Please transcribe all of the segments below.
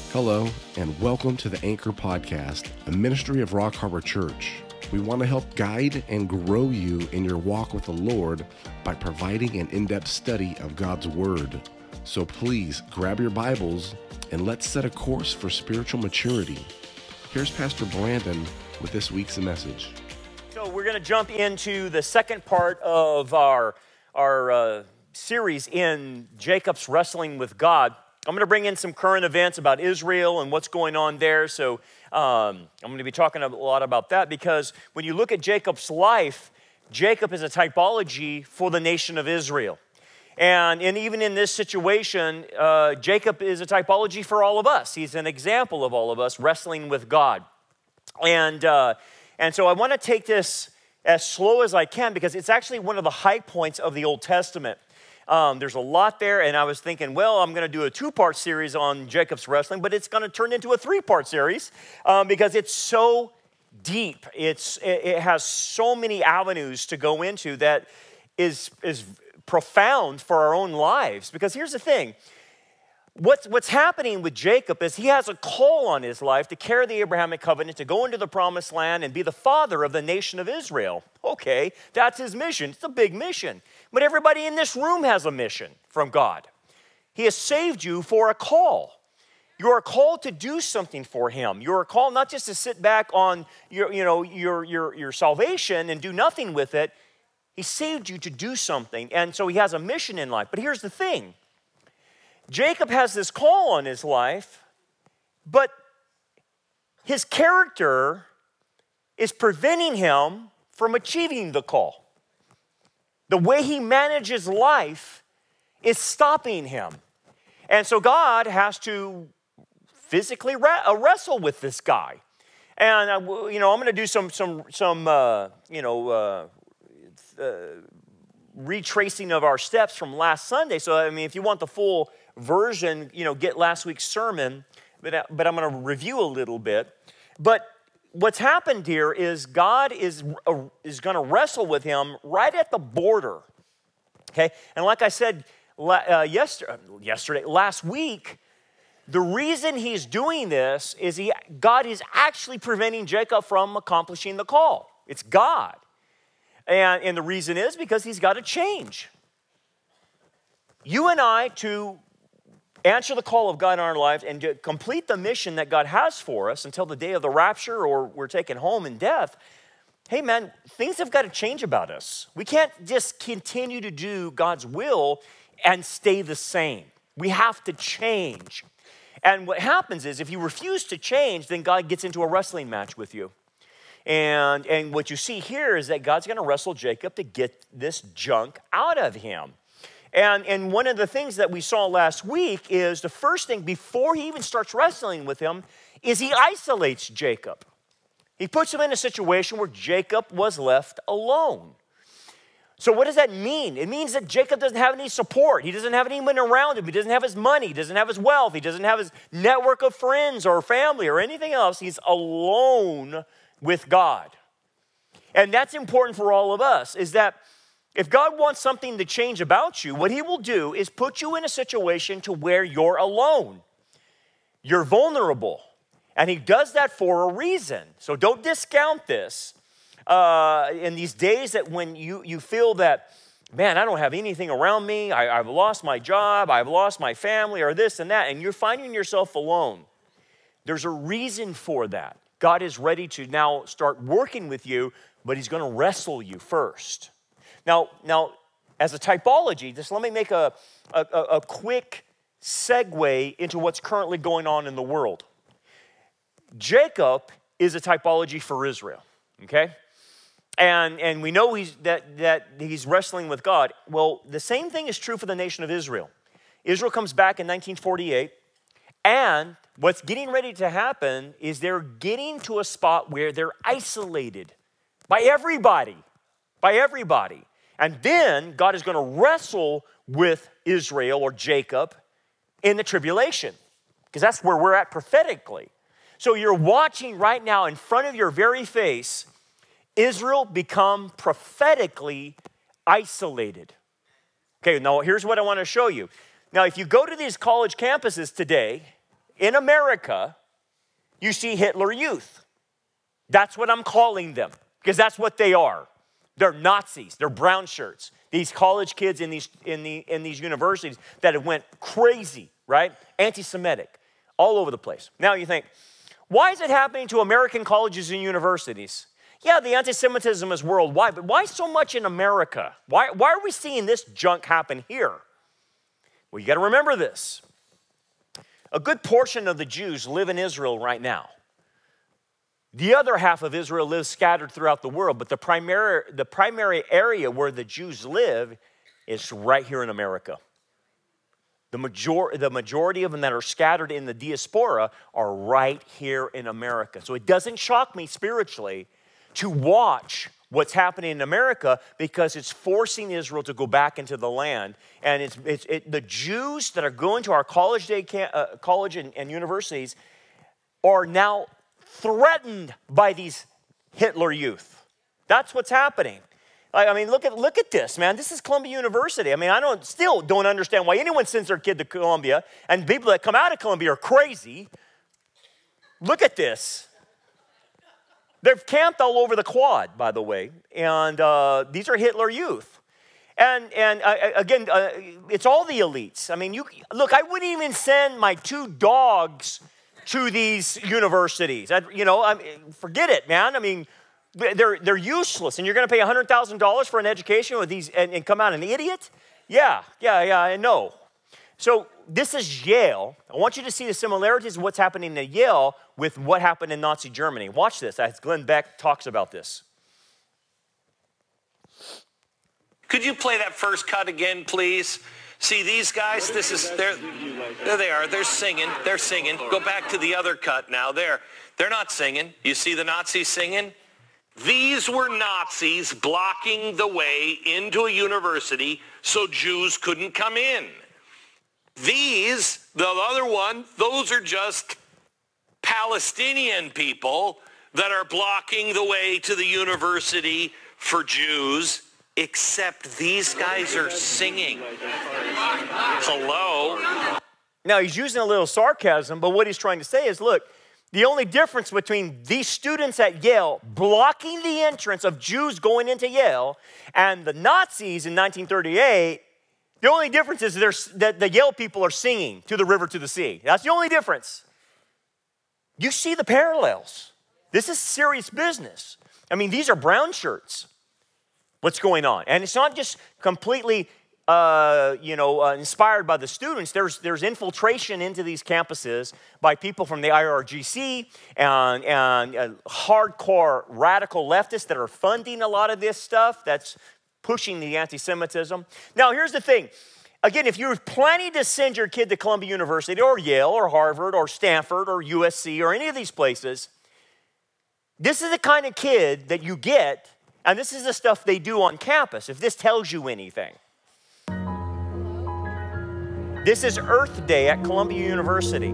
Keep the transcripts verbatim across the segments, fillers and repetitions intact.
Hello, and welcome to the Anchor Podcast, a ministry of Rock Harbor Church. We want to help guide and grow you in your walk with the Lord by providing an in-depth study of God's Word. So please grab your Bibles and let's set a course for spiritual maturity. Here's Pastor Brandon with this week's message. So we're going to jump into the second part of our, our uh, series in Jacob's wrestling with God. I'm going to bring in some current events about Israel and what's going on there. So um, I'm going to be talking a lot about that because when you look at Jacob's life, Jacob is a typology for the nation of Israel. And, and even in this situation, uh, Jacob is a typology for all of us. He's an example of all of us wrestling with God. And, uh, and so I want to take this as slow as I can because it's actually one of the high points of the Old Testament. Um, there's a lot there, and I was thinking, well, I'm going to do a two-part series on Jacob's wrestling, but it's going to turn into a three-part series um, because it's so deep. It's it, it has so many avenues to go into that is is profound for our own lives. Because here's the thing. What's, what's happening with Jacob is he has a call on his life to carry the Abrahamic covenant, to go into the promised land and be the father of the nation of Israel. Okay, that's his mission. It's a big mission. But everybody in this room has a mission from God. He has saved you for a call. You're called to do something for him. You're called not just to sit back on your, you know, your, your, your salvation and do nothing with it. He saved you to do something. And so he has a mission in life. But here's the thing. Jacob has this call on his life, but his character is preventing him from achieving the call. The way he manages life is stopping him. And so God has to physically wrestle with this guy. And, uh, you know, I'm going to do some, some, some uh, you know, uh, uh, retracing of our steps from last Sunday. So, I mean, if you want the full version, you know, get last week's sermon, but, but I'm going to review a little bit. But what's happened here is God is, uh, is going to wrestle with him right at the border, okay? And like I said uh, yesterday, yesterday, last week, the reason he's doing this is he, God is actually preventing Jacob from accomplishing the call. It's God. And, and the reason is because he's got to change. You and I, to answer the call of God in our lives and to complete the mission that God has for us until the day of the rapture or we're taken home in death, hey man, things have got to change about us. We can't just continue to do God's will and stay the same. We have to change. And what happens is if you refuse to change, then God gets into a wrestling match with you. And, and what you see here is that God's going to wrestle Jacob to get this junk out of him. And, and one of the things that we saw last week is the first thing, before he even starts wrestling with him, is he isolates Jacob. He puts him in a situation where Jacob was left alone. So what does that mean? It means that Jacob doesn't have any support. He doesn't have anyone around him. He doesn't have his money. He doesn't have his wealth. He doesn't have his network of friends or family or anything else. He's alone with God. And that's important for all of us, is that if God wants something to change about you, what he will do is put you in a situation to where you're alone. You're vulnerable. And he does that for a reason. So don't discount this. Uh, in these days that when you, you feel that, man, I don't have anything around me, I, I've lost my job, I've lost my family, or this and that, and you're finding yourself alone. There's a reason for that. God is ready to now start working with you, but he's going to wrestle you first. Now, now, as a typology, just let me make a, a, a quick segue into what's currently going on in the world. Jacob is a typology for Israel, okay? And, and we know he's, that, that he's wrestling with God. Well, the same thing is true for the nation of Israel. Israel comes back in nineteen forty-eight, and what's getting ready to happen is they're getting to a spot where they're isolated by everybody, by everybody. And then God is going to wrestle with Israel or Jacob in the tribulation, because that's where we're at prophetically. So you're watching right now in front of your very face Israel become prophetically isolated. Okay, now here's what I want to show you. Now, if you go to these college campuses today, in America, you see Hitler Youth. That's what I'm calling them, because that's what they are. They're Nazis. They're brown shirts. These college kids in these, in the, in these universities that have went crazy, right? Anti-Semitic, all over the place. Now you think, why is it happening to American colleges and universities? Yeah, the anti-Semitism is worldwide, but why so much in America? Why, why are we seeing this junk happen here? Well, you got to remember this. A good portion of the Jews live in Israel right now. The other half of Israel lives scattered throughout the world, but the primary, the primary area where the Jews live is right here in America. The, major, the majority of them that are scattered in the diaspora are right here in America. So it doesn't shock me spiritually to watch what's happening in America, because it's forcing Israel to go back into the land. And it's, it's it, the Jews that are going to our college day camp, uh, college and, and universities are now threatened by these Hitler Youth. That's what's happening. I mean, look at look at this, man. This is Columbia University. I mean, I don't still don't understand why anyone sends their kid to Columbia, and people that come out of Columbia are crazy. Look at this. They've camped all over the quad, by the way, and uh, these are Hitler Youth. And and uh, again, uh, it's all the elites. I mean, you look. I wouldn't even send my two dogs to these universities. I, you know, I mean, forget it, man. I mean, they're they're useless, and you're going to pay one hundred thousand dollars for an education with these and, and come out an idiot? Yeah, yeah, yeah, I know. So this is Yale. I want you to see the similarities of what's happening at Yale with what happened in Nazi Germany. Watch this as Glenn Beck talks about this. Could you play that first cut again, please? See these guys, this is, they're, there they are, they're singing, they're singing. Go back to the other cut now, there. They're not singing. You see the Nazis singing? These were Nazis blocking the way into a university so Jews couldn't come in. These, the other one, those are just Palestinian people that are blocking the way to the university for Jews, except these guys are singing. Hello? Now, he's using a little sarcasm, but what he's trying to say is, look, the only difference between these students at Yale blocking the entrance of Jews going into Yale and the Nazis in nineteen thirty-eight, the only difference is that the Yale people are singing to the river, to the sea. That's the only difference. You see the parallels. This is serious business. I mean, these are brown shirts. What's going on? And it's not just completely, uh, you know, uh, inspired by the students. There's there's infiltration into these campuses by people from the I R G C and, and uh, hardcore radical leftists that are funding a lot of this stuff that's pushing the anti-Semitism. Now, here's the thing. Again, if you're planning to send your kid to Columbia University or Yale or Harvard or Stanford or U S C or any of these places, this is the kind of kid that you get. And this is the stuff they do on campus, if this tells you anything. This is Earth Day at Columbia University.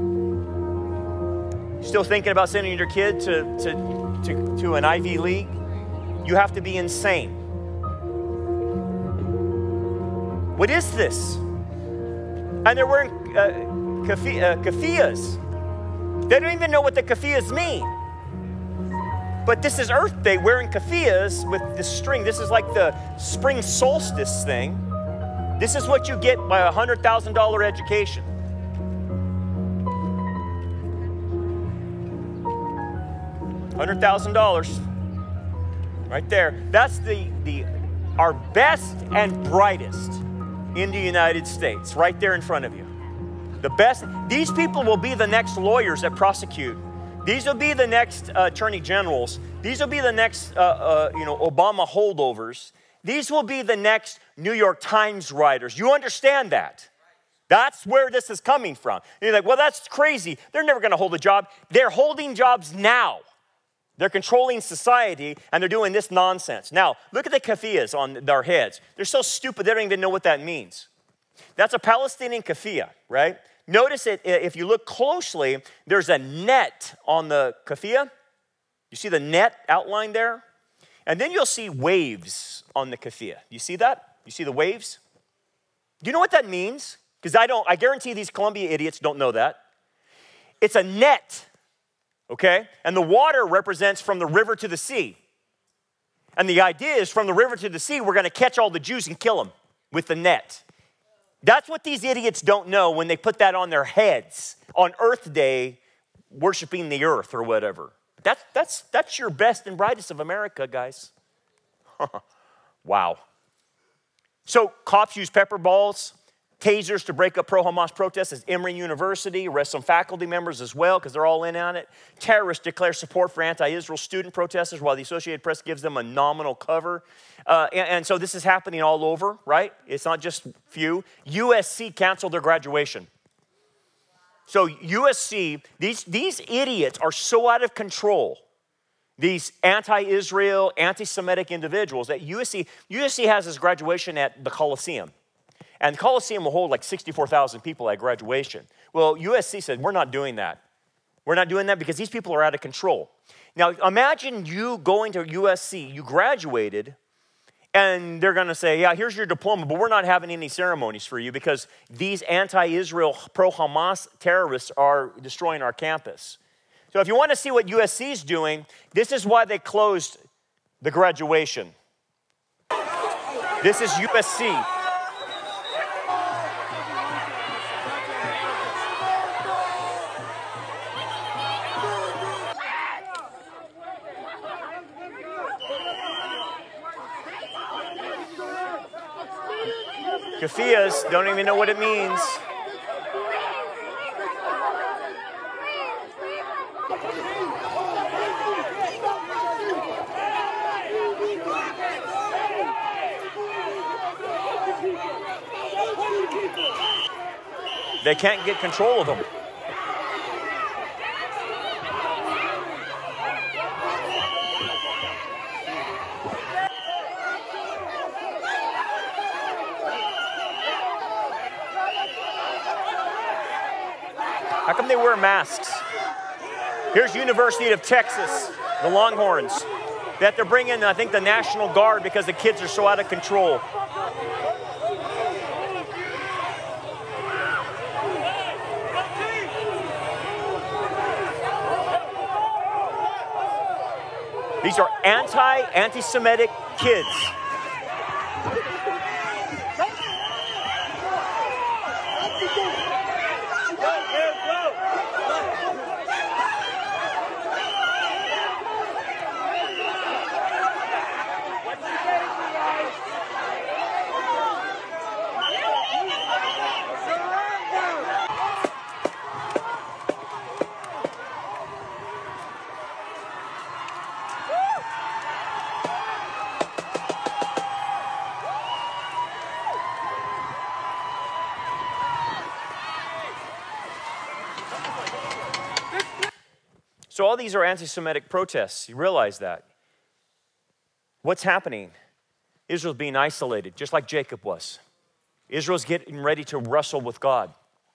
Still thinking about sending your kid to, to, to, to an Ivy League? You have to be insane. What is this? And they're wearing uh, kafi- uh, keffiyehs. They don't even know what the keffiyehs mean. But this is Earth Day, wearing keffiyehs with this string. This is like the spring solstice thing. This is what you get by a one hundred thousand dollars education. one hundred thousand dollars. Right there. That's the, the our best and brightest in the United States, right there in front of you. The best. These people will be the next lawyers that prosecute. These will be the next uh, attorney generals. These will be the next, uh, uh, you know, Obama holdovers. These will be the next New York Times writers. You understand that? That's where this is coming from. And you're like, well, that's crazy. They're never going to hold a job. They're holding jobs now. They're controlling society, and they're doing this nonsense. Now, look at the keffiyehs on their heads. They're so stupid, they don't even know what that means. That's a Palestinian keffiyeh, right? Notice it, if you look closely, there's a net on the keffiyeh. You see the net outlined there? And then you'll see waves on the keffiyeh. You see that? You see the waves? Do you know what that means? Because I don't, I guarantee these Columbia idiots don't know that. it's a net, okay? And the water represents from the river to the sea. And the idea is from the river to the sea, we're going to catch all the Jews and kill them with the net. That's what these idiots don't know when they put that on their heads on Earth Day, worshiping the earth or whatever. That's, that's, that's your best and brightest of America, guys. Wow. So cops use pepper balls, tasers to break up pro-Hamas protests at Emory University, arrest some faculty members as well because they're all in on it. Terrorists declare support for anti-Israel student protesters while the Associated Press gives them a nominal cover. Uh, and, and so this is happening all over, right? It's not just few. U S C canceled their graduation. So U S C, these, these idiots are so out of control, these anti-Israel, anti-Semitic individuals, that U S C, U S C has this graduation at the Coliseum. And the Coliseum will hold like sixty-four thousand people at graduation. Well, U S C said, we're not doing that. We're not doing that because these people are out of control. Now, imagine you going to U S C, you graduated, and they're going to say, yeah, here's your diploma, but we're not having any ceremonies for you because these anti-Israel, pro-Hamas terrorists are destroying our campus. So if you want to see what U S C is doing, this is why they closed the graduation. This is U S C. Kafias don't even know what it means. They can't get control of them. How come they wear masks? Here's University of Texas, the Longhorns, that they're bringing, I think, the National Guard because the kids are so out of control. These are anti, anti-Semitic kids. So all these are anti-Semitic protests. You realize that. What's happening? Israel's being isolated, just like Jacob was. Israel's getting ready to wrestle with God.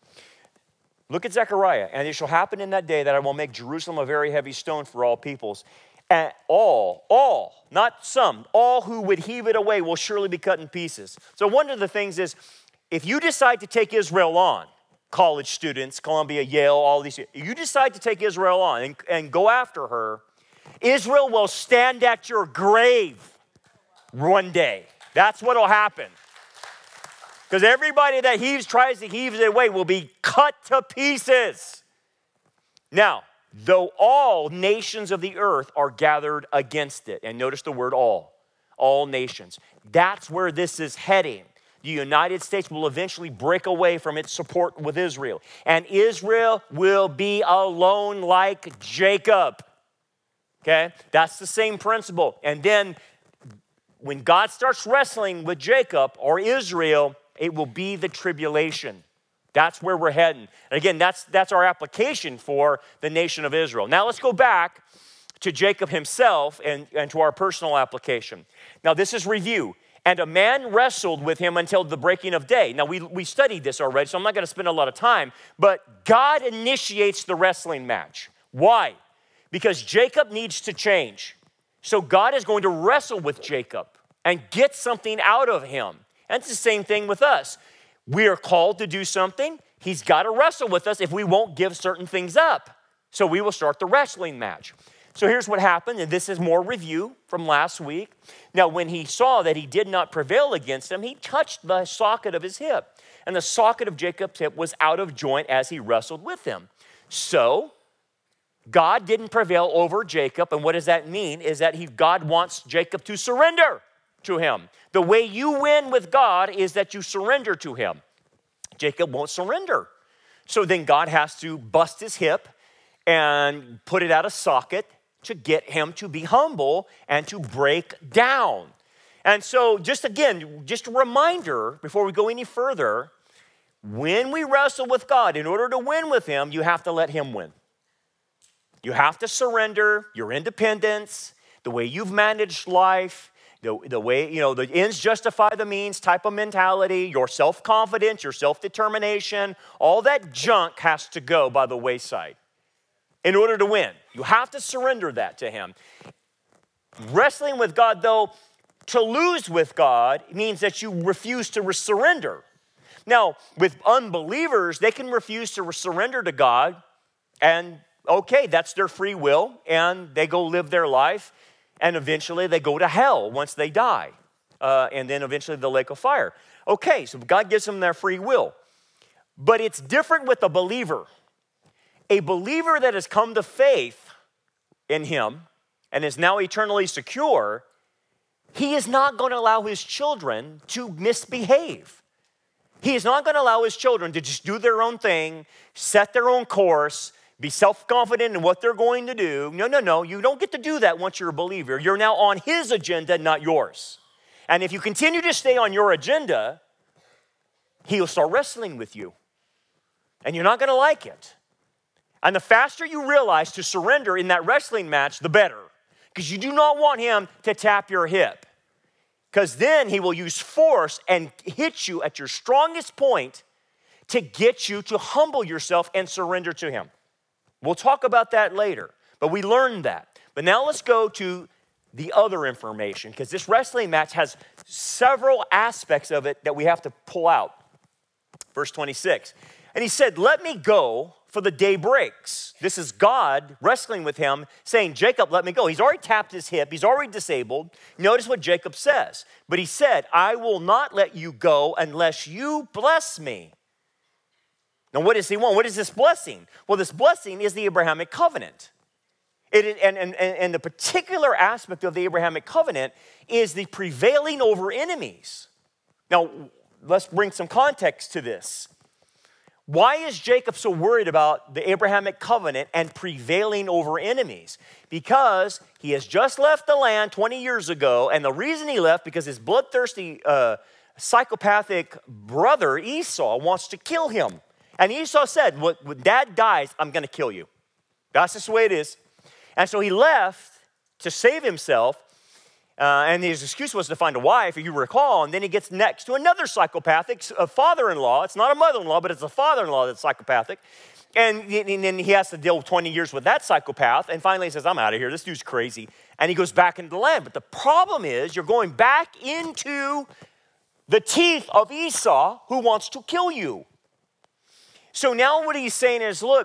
Look at Zechariah. And it shall happen in that day that I will make Jerusalem a very heavy stone for all peoples. And all, all, not some, all who would heave it away will surely be cut in pieces. So one of the things is, if you decide to take Israel on, college students, Columbia, Yale, all these, you decide to take Israel on and, and go after her, Israel will stand at your grave one day. That's what will happen. Because everybody that heaves, tries to heave it away will be cut to pieces. Now, though all nations of the earth are gathered against it, and notice the word all, all nations, that's where this is heading. The United States will eventually break away from its support with Israel. And Israel will be alone like Jacob. Okay? That's the same principle. And then when God starts wrestling with Jacob or Israel, it will be the tribulation. That's where we're heading. And again, that's, that's our application for the nation of Israel. Now let's go back to Jacob himself and, and to our personal application. Now this is review. And a man wrestled with him until the breaking of day. Now, we, we studied this already, so I'm not going to spend a lot of time. But God initiates the wrestling match. Why? Because Jacob needs to change. So God is going to wrestle with Jacob and get something out of him. And it's the same thing with us. We are called to do something. he's got to wrestle with us if we won't give certain things up. So we will start the wrestling match. So here's what happened, and this is more review from last week. Now, when he saw that he did not prevail against him, he touched the socket of his hip, and the socket of Jacob's hip was out of joint as he wrestled with him. So God didn't prevail over Jacob, and what does that mean? Is that he, God wants Jacob to surrender to him. The way you win with God is that you surrender to him. Jacob won't surrender. So then God has to bust his hip and put it out of socket to get him to be humble and to break down. And so just again, just a reminder before we go any further, when we wrestle with God, in order to win with him, you have to let him win. You have to surrender your independence, the way you've managed life, the, the way, you know, the ends justify the means type of mentality, your self-confidence, your self-determination, all that junk has to go by the wayside in order to win. You have to surrender that to him. Wrestling with God, though, to lose with God means that you refuse to surrender. Now, with unbelievers, they can refuse to surrender to God, and okay, that's their free will, and they go live their life, and eventually they go to hell once they die, uh, and then eventually the lake of fire. Okay, so God gives them their free will. But it's different with a believer. A believer that has come to faith in him and is now eternally secure, he is not going to allow his children to misbehave. He is not going to allow his children to just do their own thing, set their own course, be self-confident in what they're going to do. No, no, no. You don't get to do that once you're a believer. You're now on his agenda, not yours. And if you continue to stay on your agenda, he'll start wrestling with you. And you're not going to like it. And the faster you realize to surrender in that wrestling match, the better. Because you do not want him to tap your hip. Because then he will use force and hit you at your strongest point to get you to humble yourself and surrender to him. We'll talk about that later, but we learned that. But now let's go to the other information, because this wrestling match has several aspects of it that we have to pull out. Verse twenty-six, and he said, let me go, for the day breaks. This is God wrestling with him, saying, Jacob, let me go. He's already tapped his hip. He's already disabled. Notice what Jacob says. But he said, I will not let you go unless you bless me. Now, what does he want? What is this blessing? Well, this blessing is the Abrahamic covenant. It, and, and, and the particular aspect of the Abrahamic covenant is the prevailing over enemies. Now, let's bring some context to this. Why is Jacob so worried about the Abrahamic covenant and prevailing over enemies? Because he has just left the land twenty years ago, and the reason he left, because his bloodthirsty, uh, psychopathic brother Esau wants to kill him. And Esau said, when dad dies, I'm going to kill you. That's just the way it is. And so he left to save himself, uh, and his excuse was to find a wife, if you recall, and then he gets next to another psychopathic, a father-in-law. It's not a mother-in-law, but it's a father-in-law that's psychopathic. And then he has to deal with twenty years with that psychopath, and finally he says, I'm out of here, this dude's crazy. And he goes back into the land. But the problem is, you're going back into the teeth of Esau, who wants to kill you. So now what he's saying is, look,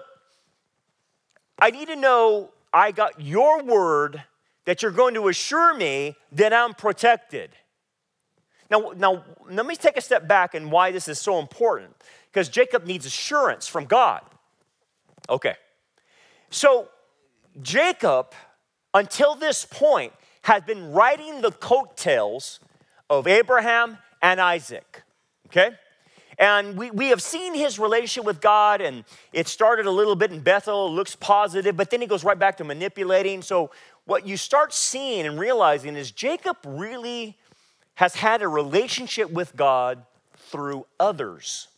I need to know I got your word that you're going to assure me that I'm protected. Now, now, let me take a step back and why this is so important. Because Jacob needs assurance from God. Okay. So Jacob, until this point, has been riding the coattails of Abraham and Isaac. Okay? And we, we have seen his relationship with God, and it started a little bit in Bethel, looks positive, but then he goes right back to manipulating. So what you start seeing and realizing is Jacob really has had a relationship with God through others.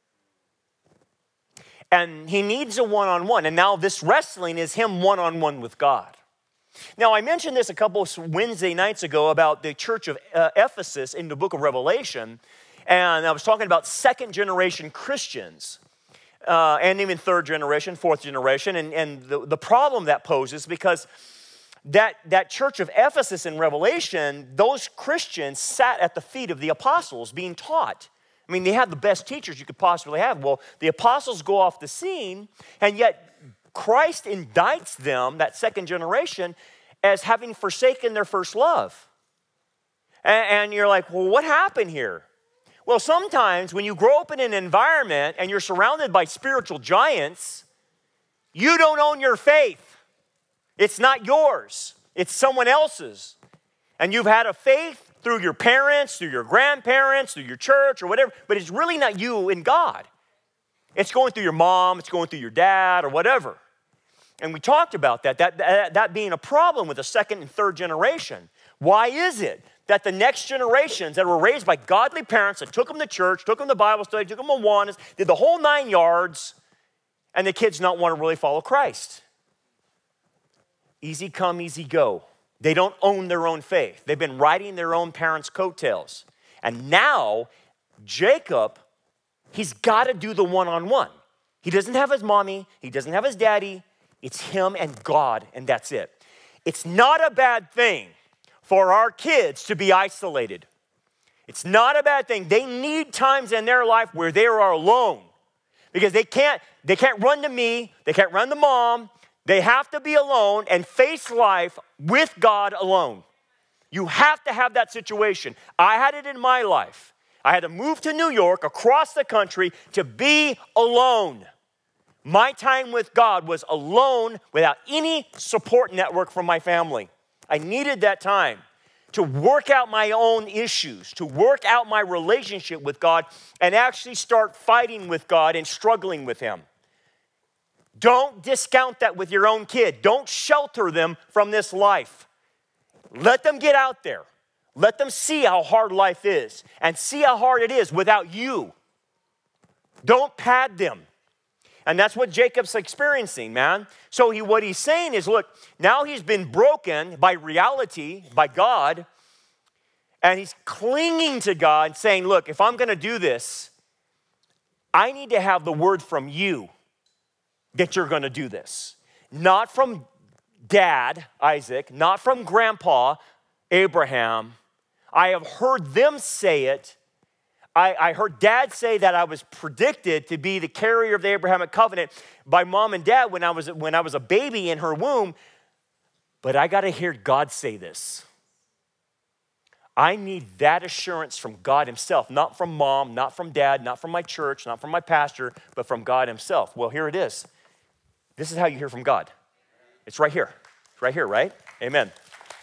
And he needs a one-on-one, and now this wrestling is him one-on-one with God. Now, I mentioned this a couple of Wednesday nights ago about the church of uh, Ephesus in the book of Revelation. And I was talking about second generation Christians, uh, and even third generation, fourth generation. And, and the, the problem that poses, because that, that church of Ephesus in Revelation, those Christians sat at the feet of the apostles being taught. I mean, they had the best teachers you could possibly have. Well, the apostles go off the scene, and yet Christ indicts them, that second generation, as having forsaken their first love. And, and you're like, well, what happened here? Well, sometimes when you grow up in an environment and you're surrounded by spiritual giants, you don't own your faith. It's not yours. It's someone else's. And you've had a faith through your parents, through your grandparents, through your church or whatever, but it's really not you in God. It's going through your mom, it's going through your dad or whatever. And we talked about that, that, that, that being a problem with the second and third generation. Why is it that the next generations that were raised by godly parents that took them to church, took them to Bible study, took them to Awanas, did the whole nine yards, and the kids not want to really follow Christ? Easy come, easy go. They don't own their own faith. They've been riding their own parents' coattails. And now, Jacob, he's got to do the one-on-one. He doesn't have his mommy. He doesn't have his daddy. It's him and God, and that's it. It's not a bad thing for our kids to be isolated. It's not a bad thing. They need times in their life where they are alone because they can't, they can't run to me. They can't run to mom. They have to be alone and face life with God alone. You have to have that situation. I had it in my life. I had to move to New York, across the country, to be alone. My time with God was alone without any support network from my family. I needed that time to work out my own issues, to work out my relationship with God, and actually start fighting with God and struggling with Him. Don't discount that with your own kid. Don't shelter them from this life. Let them get out there. Let them see how hard life is and see how hard it is without you. Don't pad them. And that's what Jacob's experiencing, man. So he, what he's saying is, look, now he's been broken by reality, by God, and he's clinging to God, saying, look, if I'm going to do this, I need to have the word from you that you're going to do this. Not from dad, Isaac, not from grandpa, Abraham. I have heard them say it. I, I heard dad say that I was predicted to be the carrier of the Abrahamic covenant by mom and dad when I was, when I was a baby in her womb. But I got to hear God say this. I need that assurance from God Himself, not from mom, not from dad, not from my church, not from my pastor, but from God Himself. Well, here it is. This is how you hear from God. It's right here. It's right here, right? Amen.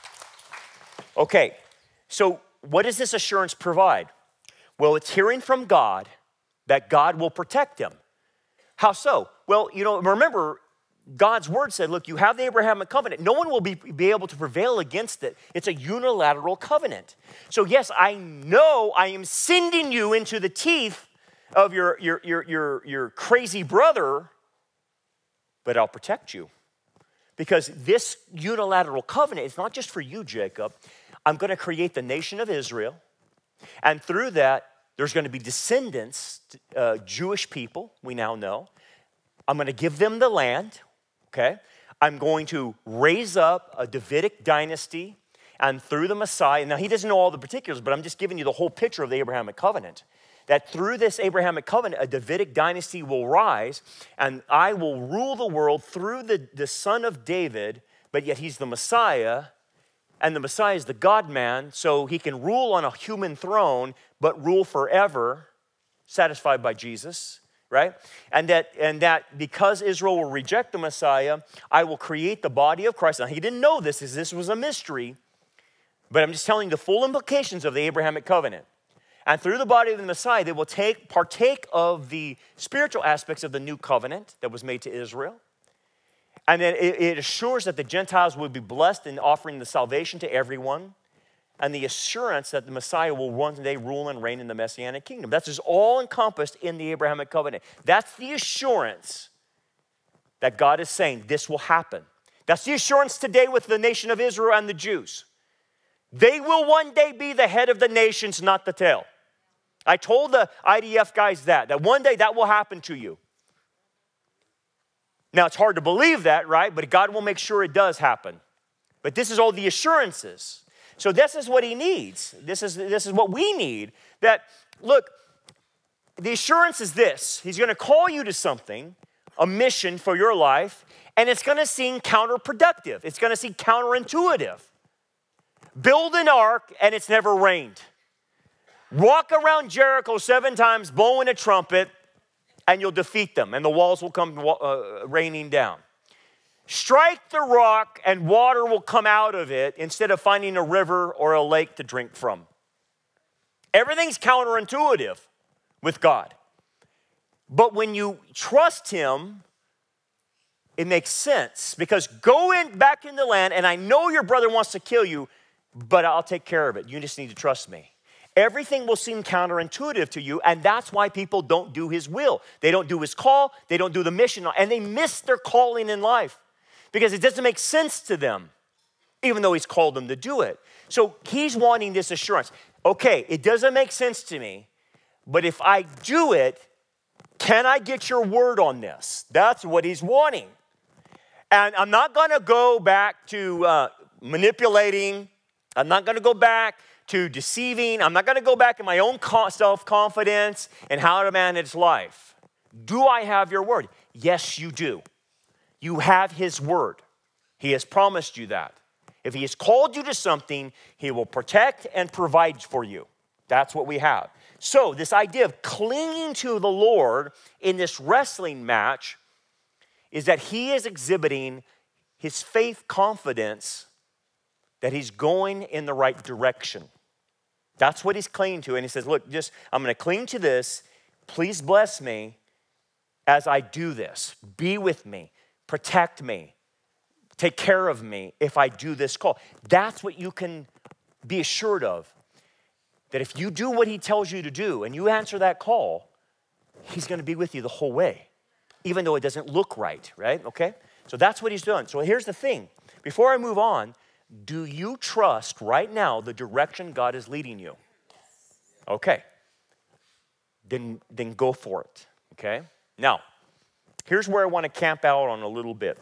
Okay, so what does this assurance provide? Well, it's hearing from God that God will protect him. How so? Well, you know, remember, God's word said, look, you have the Abrahamic covenant. No one will be, be able to prevail against it. It's a unilateral covenant. So yes, I know I am sending you into the teeth of your, your, your, your, your crazy brother, but I'll protect you. Because this unilateral covenant is not just for you, Jacob. I'm going to create the nation of Israel. And through that, there's going to be descendants, uh, Jewish people, we now know. I'm going to give them the land, okay? I'm going to raise up a Davidic dynasty, and through the Messiah, now he doesn't know all the particulars, but I'm just giving you the whole picture of the Abrahamic covenant, that through this Abrahamic covenant, a Davidic dynasty will rise, and I will rule the world through the, the son of David, but yet he's the Messiah, and the Messiah is the God-man, so he can rule on a human throne, but rule forever, satisfied by Jesus, right? And that, and that because Israel will reject the Messiah, I will create the body of Christ. Now, he didn't know this, as this was a mystery, but I'm just telling you the full implications of the Abrahamic covenant. And through the body of the Messiah, they will take partake of the spiritual aspects of the new covenant that was made to Israel. And then it, it assures that the Gentiles will be blessed in offering the salvation to everyone, and the assurance that the Messiah will one day rule and reign in the Messianic kingdom. That's just all encompassed in the Abrahamic covenant. That's the assurance that God is saying this will happen. That's the assurance today with the nation of Israel and the Jews. They will one day be the head of the nations, not the tail. I told the I D F guys that, that one day that will happen to you. Now, it's hard to believe that, right? But God will make sure it does happen. But this is all the assurances. So this is what he needs. This is, this is what we need. That, look, the assurance is this. He's going to call you to something, a mission for your life, and it's going to seem counterproductive. It's going to seem counterintuitive. Build an ark, and it's never rained. Walk around Jericho seven times, blowing a trumpet, and you'll defeat them, and the walls will come uh, raining down. Strike the rock, and water will come out of it instead of finding a river or a lake to drink from. Everything's counterintuitive with God. But when you trust him, it makes sense. Because go in back in the land, and I know your brother wants to kill you, but I'll take care of it. You just need to trust me. Everything will seem counterintuitive to you, and that's why people don't do his will. They don't do his call, they don't do the mission, and they miss their calling in life because it doesn't make sense to them, even though he's called them to do it. So he's wanting this assurance. Okay, it doesn't make sense to me, but if I do it, can I get your word on this? That's what he's wanting. And I'm not going to go back to uh, manipulating. I'm not going to go back to deceiving. I'm not going to go back in my own self-confidence and how to manage life. Do I have your word? Yes, you do. You have his word. He has promised you that. If he has called you to something, he will protect and provide for you. That's what we have. So this idea of clinging to the Lord in this wrestling match is that he is exhibiting his faith confidence that he's going in the right direction. That's what he's clinging to. And he says, look, just I'm going to cling to this. Please bless me as I do this. Be with me. Protect me. Take care of me if I do this call. That's what you can be assured of. That if you do what he tells you to do and you answer that call, he's going to be with you the whole way, even though it doesn't look right, right? Okay? So that's what he's doing. So here's the thing. Before I move on, do you trust right now the direction God is leading you? Okay. Then, then go for it, okay? Now, here's where I want to camp out on a little bit.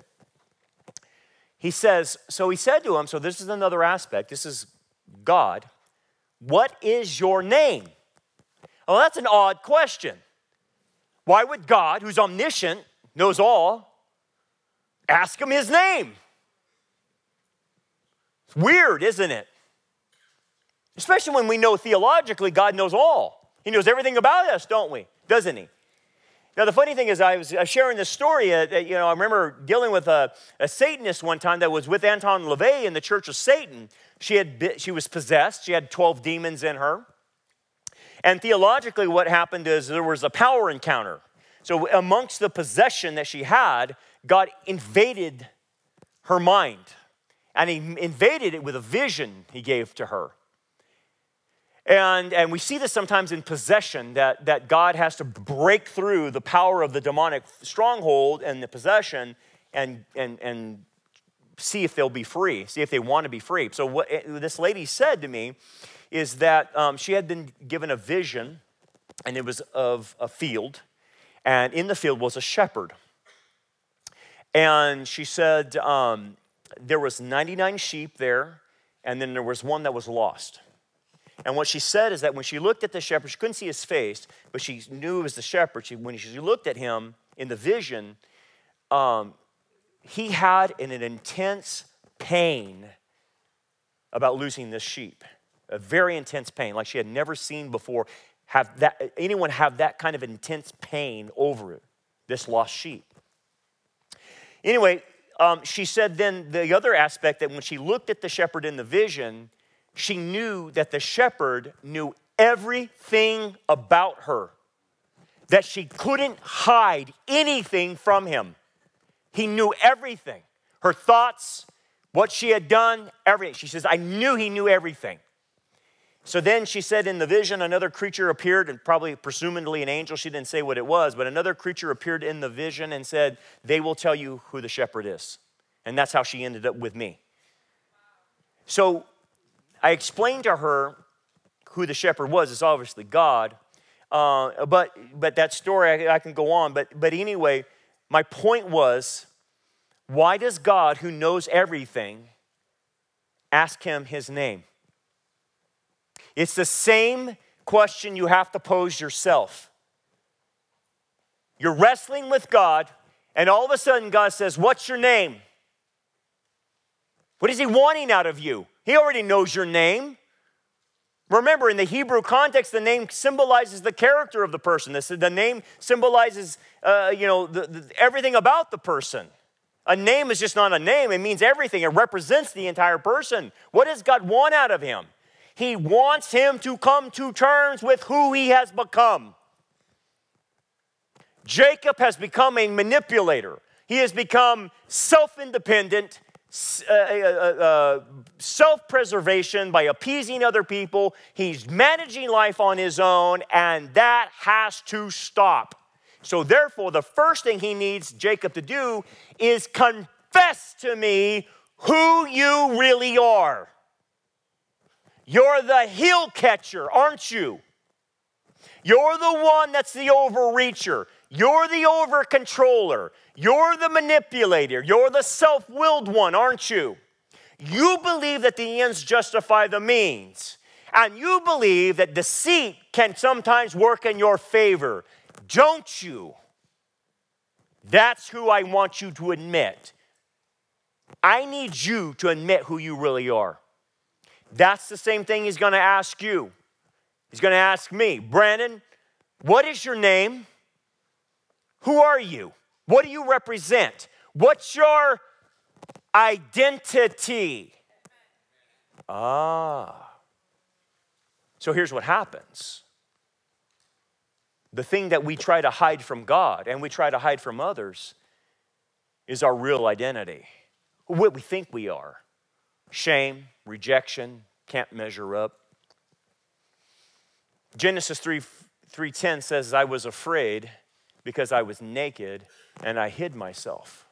He says, so he said to him, so this is another aspect. This is God. What is your name? Well, that's an odd question. Why would God, who's omniscient, knows all, ask him his name? It's weird, isn't it? Especially when we know theologically God knows all. He knows everything about us, don't we? Doesn't he? Now, the funny thing is, I was sharing this story. Uh, you know, I remember dealing with a, a Satanist one time that was with Anton LaVey in the Church of Satan. She had been, she was possessed. She had twelve demons in her. And theologically, what happened is there was a power encounter. So amongst the possession that she had, God invaded her mind. And he invaded it with a vision he gave to her. And, and we see this sometimes in possession, that, that God has to break through the power of the demonic stronghold and the possession and, and, and see if they'll be free, see if they want to be free. So what this lady said to me is that um, she had been given a vision, and it was of a field, and in the field was a shepherd. And she said um, there was ninety-nine sheep there, and then there was one that was lost. And what she said is that when she looked at the shepherd, she couldn't see his face, but she knew it was the shepherd. She, when she looked at him in the vision, um, he had an, an intense pain about losing this sheep. A very intense pain, like she had never seen before have that anyone have that kind of intense pain over it, this lost sheep. Anyway, um, she said then the other aspect that when she looked at the shepherd in the vision, she knew that the shepherd knew everything about her, that she couldn't hide anything from him. He knew everything, her thoughts, what she had done, everything. She says, I knew he knew everything. So then she said in the vision, another creature appeared, and probably presumably an angel. She didn't say what it was, but another creature appeared in the vision and said, they will tell you who the shepherd is. And that's how she ended up with me. So I explained to her who the shepherd was. It's obviously God. Uh, but but that story, I, I can go on. But, but anyway, my point was, why does God, who knows everything, ask him his name? It's the same question you have to pose yourself. You're wrestling with God, and all of a sudden God says, what's your name? What is he wanting out of you? He already knows your name. Remember, in the Hebrew context, the name symbolizes the character of the person. This, the name symbolizes, uh, you know, the, the, everything about the person. A name is just not a name. It means everything. It represents the entire person. What does God want out of him? He wants him to come to terms with who he has become. Jacob has become a manipulator. He has become self-independent, uh, uh, uh, self-preservation by appeasing other people. He's managing life on his own, and that has to stop. So therefore, the first thing he needs Jacob to do is confess to me who you really are. You're the heel catcher, aren't you? You're the one that's the overreacher. You're the over-controller. You're the manipulator. You're the self-willed one, aren't you? You believe that the ends justify the means. And you believe that deceit can sometimes work in your favor. Don't you? That's who I want you to admit. I need you to admit who you really are. That's the same thing he's going to ask you. He's going to ask me, Brandon, what is your name? Who are you? What do you represent? What's your identity? Ah. So here's what happens. The thing that we try to hide from God and we try to hide from others is our real identity. What we think we are. Shame, rejection, can't measure up. Genesis three ten says, I was afraid because I was naked and I hid myself.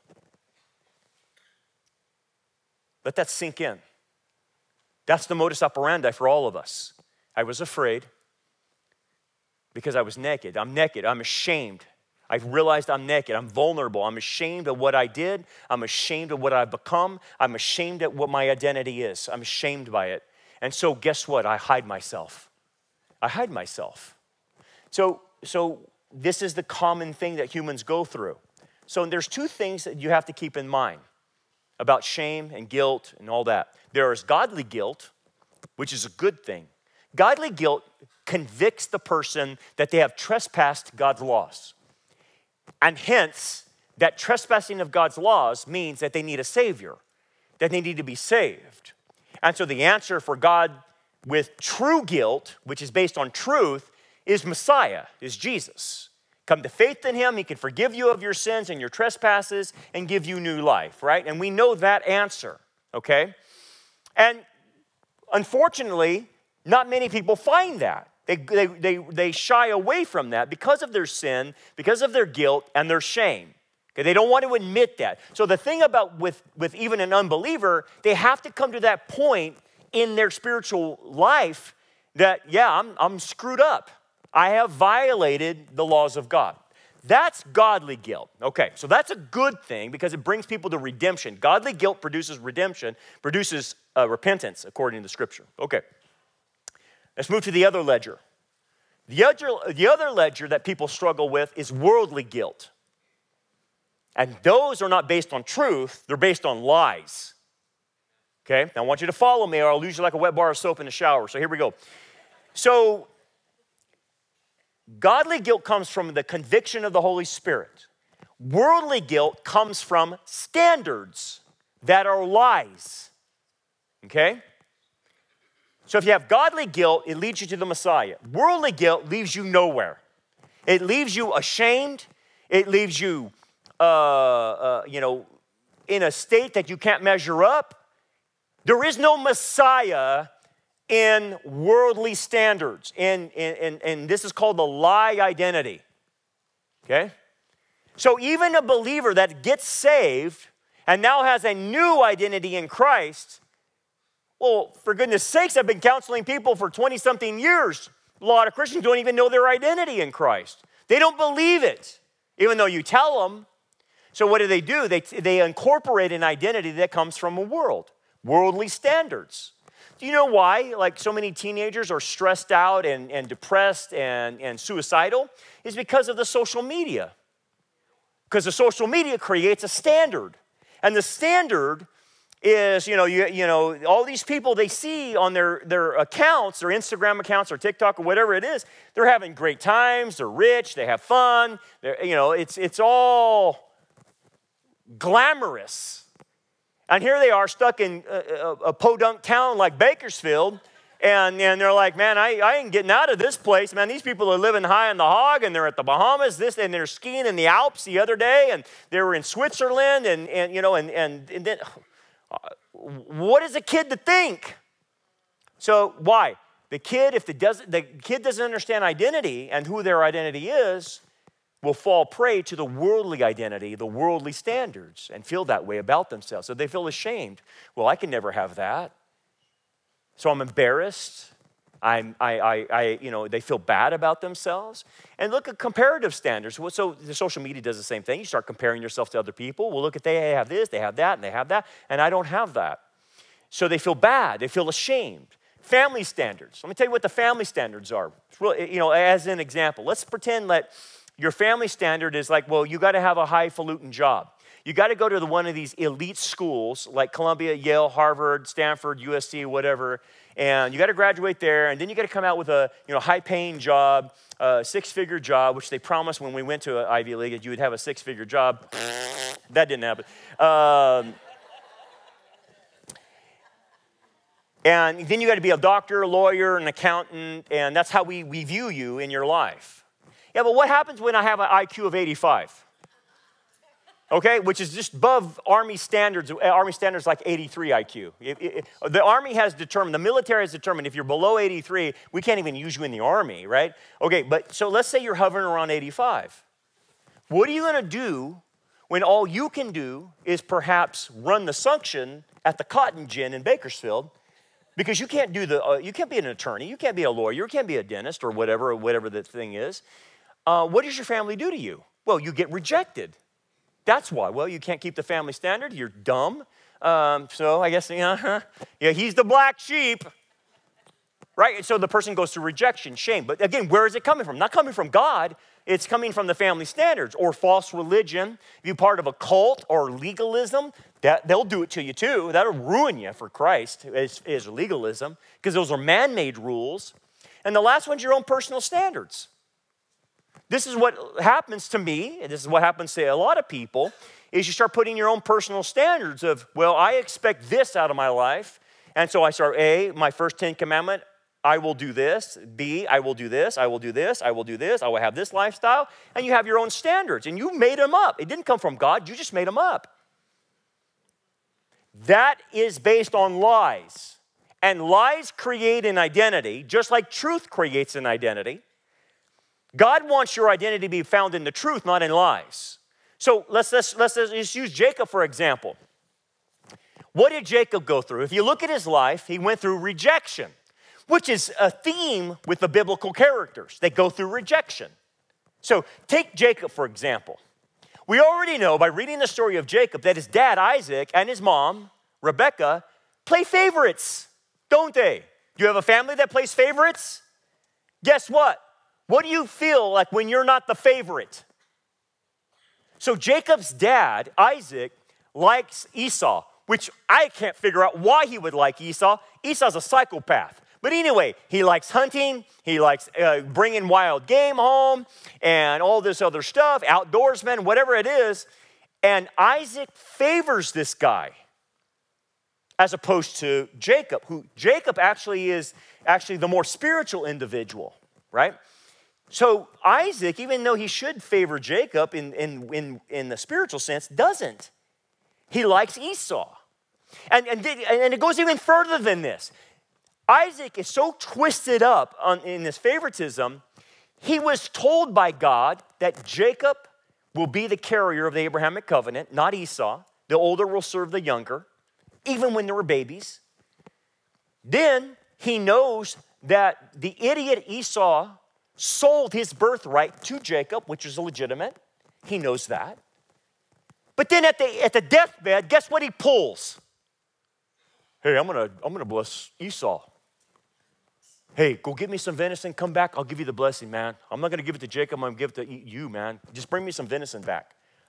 Let that sink in. That's the modus operandi for all of us. I was afraid because I was naked. I'm naked. I'm ashamed. I've realized I'm naked. I'm vulnerable. I'm ashamed of what I did. I'm ashamed of what I've become. I'm ashamed of what my identity is. I'm ashamed by it. And so guess what? I hide myself. I hide myself. So, so this is the common thing that humans go through. So there's two things that you have to keep in mind about shame and guilt and all that. There is godly guilt, which is a good thing. Godly guilt convicts the person that they have trespassed God's laws. And hence, that trespassing of God's laws means that they need a Savior, that they need to be saved. And so the answer for God with true guilt, which is based on truth, is Messiah, is Jesus. Come to faith in him, he can forgive you of your sins and your trespasses and give you new life, right? And we know that answer, okay? And unfortunately, not many people find that. They, they, they, they shy away from that because of their sin, because of their guilt and their shame. Okay, they don't want to admit that. So the thing about with, with even an unbeliever, they have to come to that point in their spiritual life that, yeah, I'm, I'm screwed up. I have violated the laws of God. That's godly guilt. Okay, so that's a good thing because it brings people to redemption. Godly guilt produces redemption, produces uh, repentance, according to the Scripture. Okay, let's move to the other ledger. The other, the other ledger that people struggle with is worldly guilt. And those are not based on truth, they're based on lies. Okay, now I want you to follow me or I'll lose you like a wet bar of soap in the shower. So here we go. So, godly guilt comes from the conviction of the Holy Spirit. Worldly guilt comes from standards that are lies. Okay? So if you have godly guilt, it leads you to the Messiah. Worldly guilt leaves you nowhere. It leaves you ashamed. It leaves you, uh, uh, you know, in a state that you can't measure up. There is no Messiah in worldly standards. And, and, and this is called the lie identity. Okay? So even a believer that gets saved and now has a new identity in Christ, well, for goodness sakes, I've been counseling people for twenty-something years. A lot of Christians don't even know their identity in Christ. They don't believe it, even though you tell them. So what do they do? They, they incorporate an identity that comes from a world, worldly standards. Do you know why, like, so many teenagers are stressed out and, and depressed and, and suicidal? It's because of the social media. Because the social media creates a standard. And the standard is, you know, you, you know, all these people they see on their, their accounts, their Instagram accounts or TikTok or whatever it is, they're having great times, they're rich, they have fun, they're, you know, it's, it's all glamorous. And here they are stuck in a, a, a podunk town like Bakersfield, and, and they're like, man, I, I ain't getting out of this place. Man, these people are living high on the hog, and they're at the Bahamas, this, and they're skiing in the Alps the other day, and they were in Switzerland, and, and you know, and, and, and then, uh, what is a kid to think? So why? The kid, if the, doesn't, the kid doesn't understand identity and who their identity is, will fall prey to the worldly identity, the worldly standards, and feel that way about themselves. So they feel ashamed. Well, I can never have that. So I'm embarrassed. I'm, I, I, I, you know, they feel bad about themselves. And look at comparative standards. So the social media does the same thing. You start comparing yourself to other people. Well, look at they have this, they have that, and they have that, and I don't have that. So they feel bad. They feel ashamed. Family standards. Let me tell you what the family standards are. It's really, you know, as an example, let's pretend that your family standard is like, well, you got to have a highfalutin job. You got to go to the, one of these elite schools like Columbia, Yale, Harvard, Stanford, U S C, whatever, and you got to graduate there, and then you got to come out with a you know high-paying job, a six-figure job, which they promised when we went to an Ivy League that you would have a six-figure job. That didn't happen. Um, and then you got to be a doctor, a lawyer, an accountant, and that's how we, we view you in your life. Yeah, but what happens when I have an I Q of eighty-five? Okay, which is just above Army standards. Army standards like eighty-three I Q. It, it, the Army has determined, the military has determined, if you're below eighty-three, we can't even use you in the Army, right? Okay, but so let's say you're hovering around eighty-five. What are you going to do when all you can do is perhaps run the suction at the Cotton Gin in Bakersfield? Because you can't do the, uh, you can't be an attorney, you can't be a lawyer, you can't be a dentist or whatever, or whatever the thing is. Uh, what does your family do to you? Well, you get rejected. That's why. Well, you can't keep the family standard. You're dumb. Um, so I guess, yeah, yeah, he's the black sheep. Right? So the person goes through rejection, shame. But again, where is it coming from? Not coming from God. It's coming from the family standards or false religion. If you're part of a cult or legalism, that, they'll do it to you too. That'll ruin you for Christ, is, is legalism, because those are man-made rules. And the last one's your own personal standards. This is what happens to me, and this is what happens to a lot of people, is you start putting your own personal standards of, well, I expect this out of my life, and so I start, A, my first Ten Commandment, I will do this. B, I will do this, I will do this, I will do this, I will have this lifestyle, and you have your own standards, and you made them up. It didn't come from God, you just made them up. That is based on lies, and lies create an identity, just like truth creates an identity. God wants your identity to be found in the truth, not in lies. So let's, let's, let's, let's use Jacob for example. What did Jacob go through? If you look at his life, he went through rejection, which is a theme with the biblical characters. They go through rejection. So take Jacob for example. We already know by reading the story of Jacob that his dad Isaac and his mom Rebekah play favorites, don't they? Do you have a family that plays favorites? Guess what? What do you feel like when you're not the favorite? So Jacob's dad, Isaac, likes Esau, which I can't figure out why he would like Esau. Esau's a psychopath. But anyway, he likes hunting. He likes uh, bringing wild game home and all this other stuff, outdoorsmen, whatever it is. And Isaac favors this guy as opposed to Jacob, who Jacob actually is actually the more spiritual individual, right? So Isaac, even though he should favor Jacob in, in, in, in the spiritual sense, doesn't. He likes Esau. And, and, and it goes even further than this. Isaac is so twisted up on, in this favoritism, he was told by God that Jacob will be the carrier of the Abrahamic covenant, not Esau. The older will serve the younger, even when they were babies. Then he knows that the idiot Esau sold his birthright to Jacob, which is illegitimate. He knows that. But then at the, at the deathbed, guess what he pulls? Hey, I'm gonna, I'm gonna bless Esau. Hey, go get me some venison, come back, I'll give you the blessing, man. I'm not gonna give it to Jacob, I'm gonna give it to you, man. Just bring me some venison back.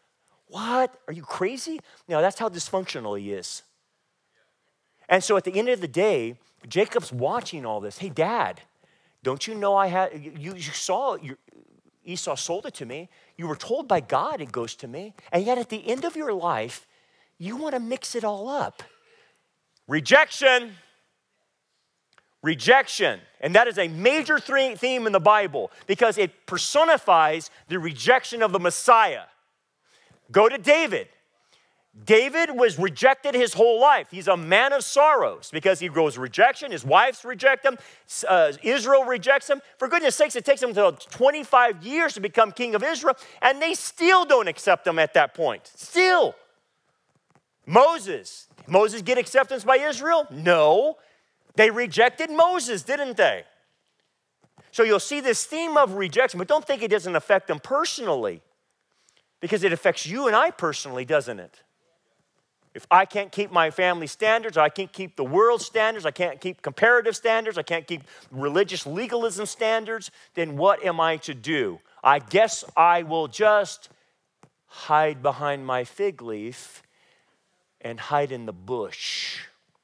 What? Are you crazy? No, that's how dysfunctional he is. And so at the end of the day, Jacob's watching all this. Hey, Dad, don't you know I had, you, you saw, your, Esau sold it to me. You were told by God it goes to me. And yet at the end of your life, you want to mix it all up. Rejection. Rejection. And that is a major theme in the Bible because it personifies the rejection of the Messiah. Go to David. David was rejected his whole life. He's a man of sorrows because he grows rejection. His wives reject him. Uh, Israel rejects him. For goodness sakes, it takes him until twenty-five years to become king of Israel, and they still don't accept him at that point. Still. Moses. Moses get acceptance by Israel? No. They rejected Moses, didn't they? So you'll see this theme of rejection, but don't think it doesn't affect them personally. Because it affects you and I personally, doesn't it? If I can't keep my family standards, I can't keep the world standards, I can't keep comparative standards, I can't keep religious legalism standards, then what am I to do? I guess I will just hide behind my fig leaf and hide in the bush.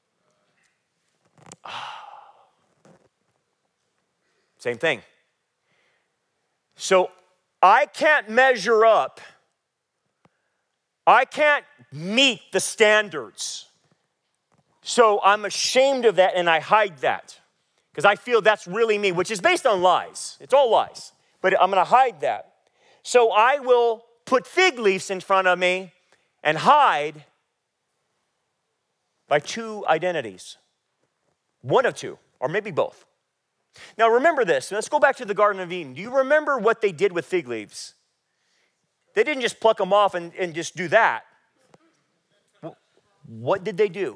Ah. Same thing. So I can't measure up. I can't meet the standards. So I'm ashamed of that and I hide that because I feel that's really me, which is based on lies. It's all lies, but I'm going to hide that. So I will put fig leaves in front of me and hide by two identities. One of two, or maybe both. Now remember this. Let's go back to the Garden of Eden. Do you remember what they did with fig leaves? They didn't just pluck them off and, and just do that. What did they do?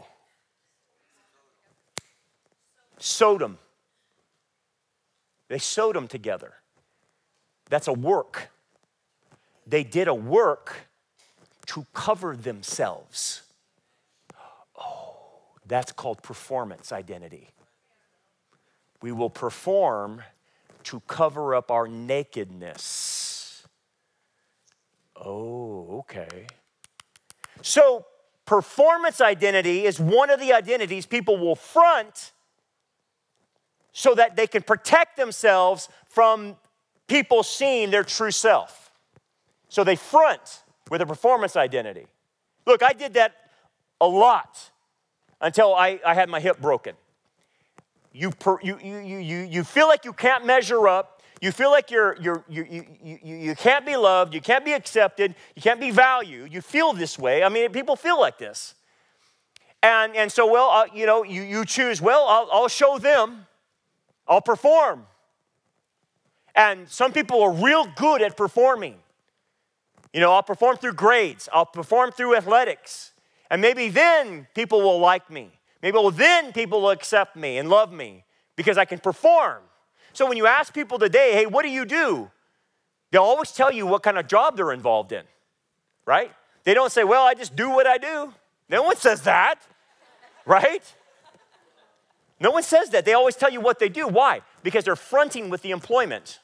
Sewed them. They sewed them together. That's a work. They did a work to cover themselves. Oh, that's called performance identity. We will perform to cover up our nakedness. Oh, okay. So performance identity is one of the identities people will front so that they can protect themselves from people seeing their true self. So they front with a performance identity. Look, I did that a lot until I, I had my hip broken. You, per, you, you, you, you feel like you can't measure up. You feel like you're, you're, you, you, you, you can't be loved, you can't be accepted, you can't be valued. You feel this way. I mean, people feel like this. And, and so, well, uh, you know, you, you choose, well, I'll, I'll show them. I'll perform. And some people are real good at performing. You know, I'll perform through grades. I'll perform through athletics. And maybe then people will like me. Maybe well, then people will accept me and love me because I can perform. So when you ask people today, hey, what do you do? They'll always tell you what kind of job they're involved in, right? They don't say, well, I just do what I do. No one says that, right? No one says that. They always tell you what they do. Why? Because they're fronting with the employment.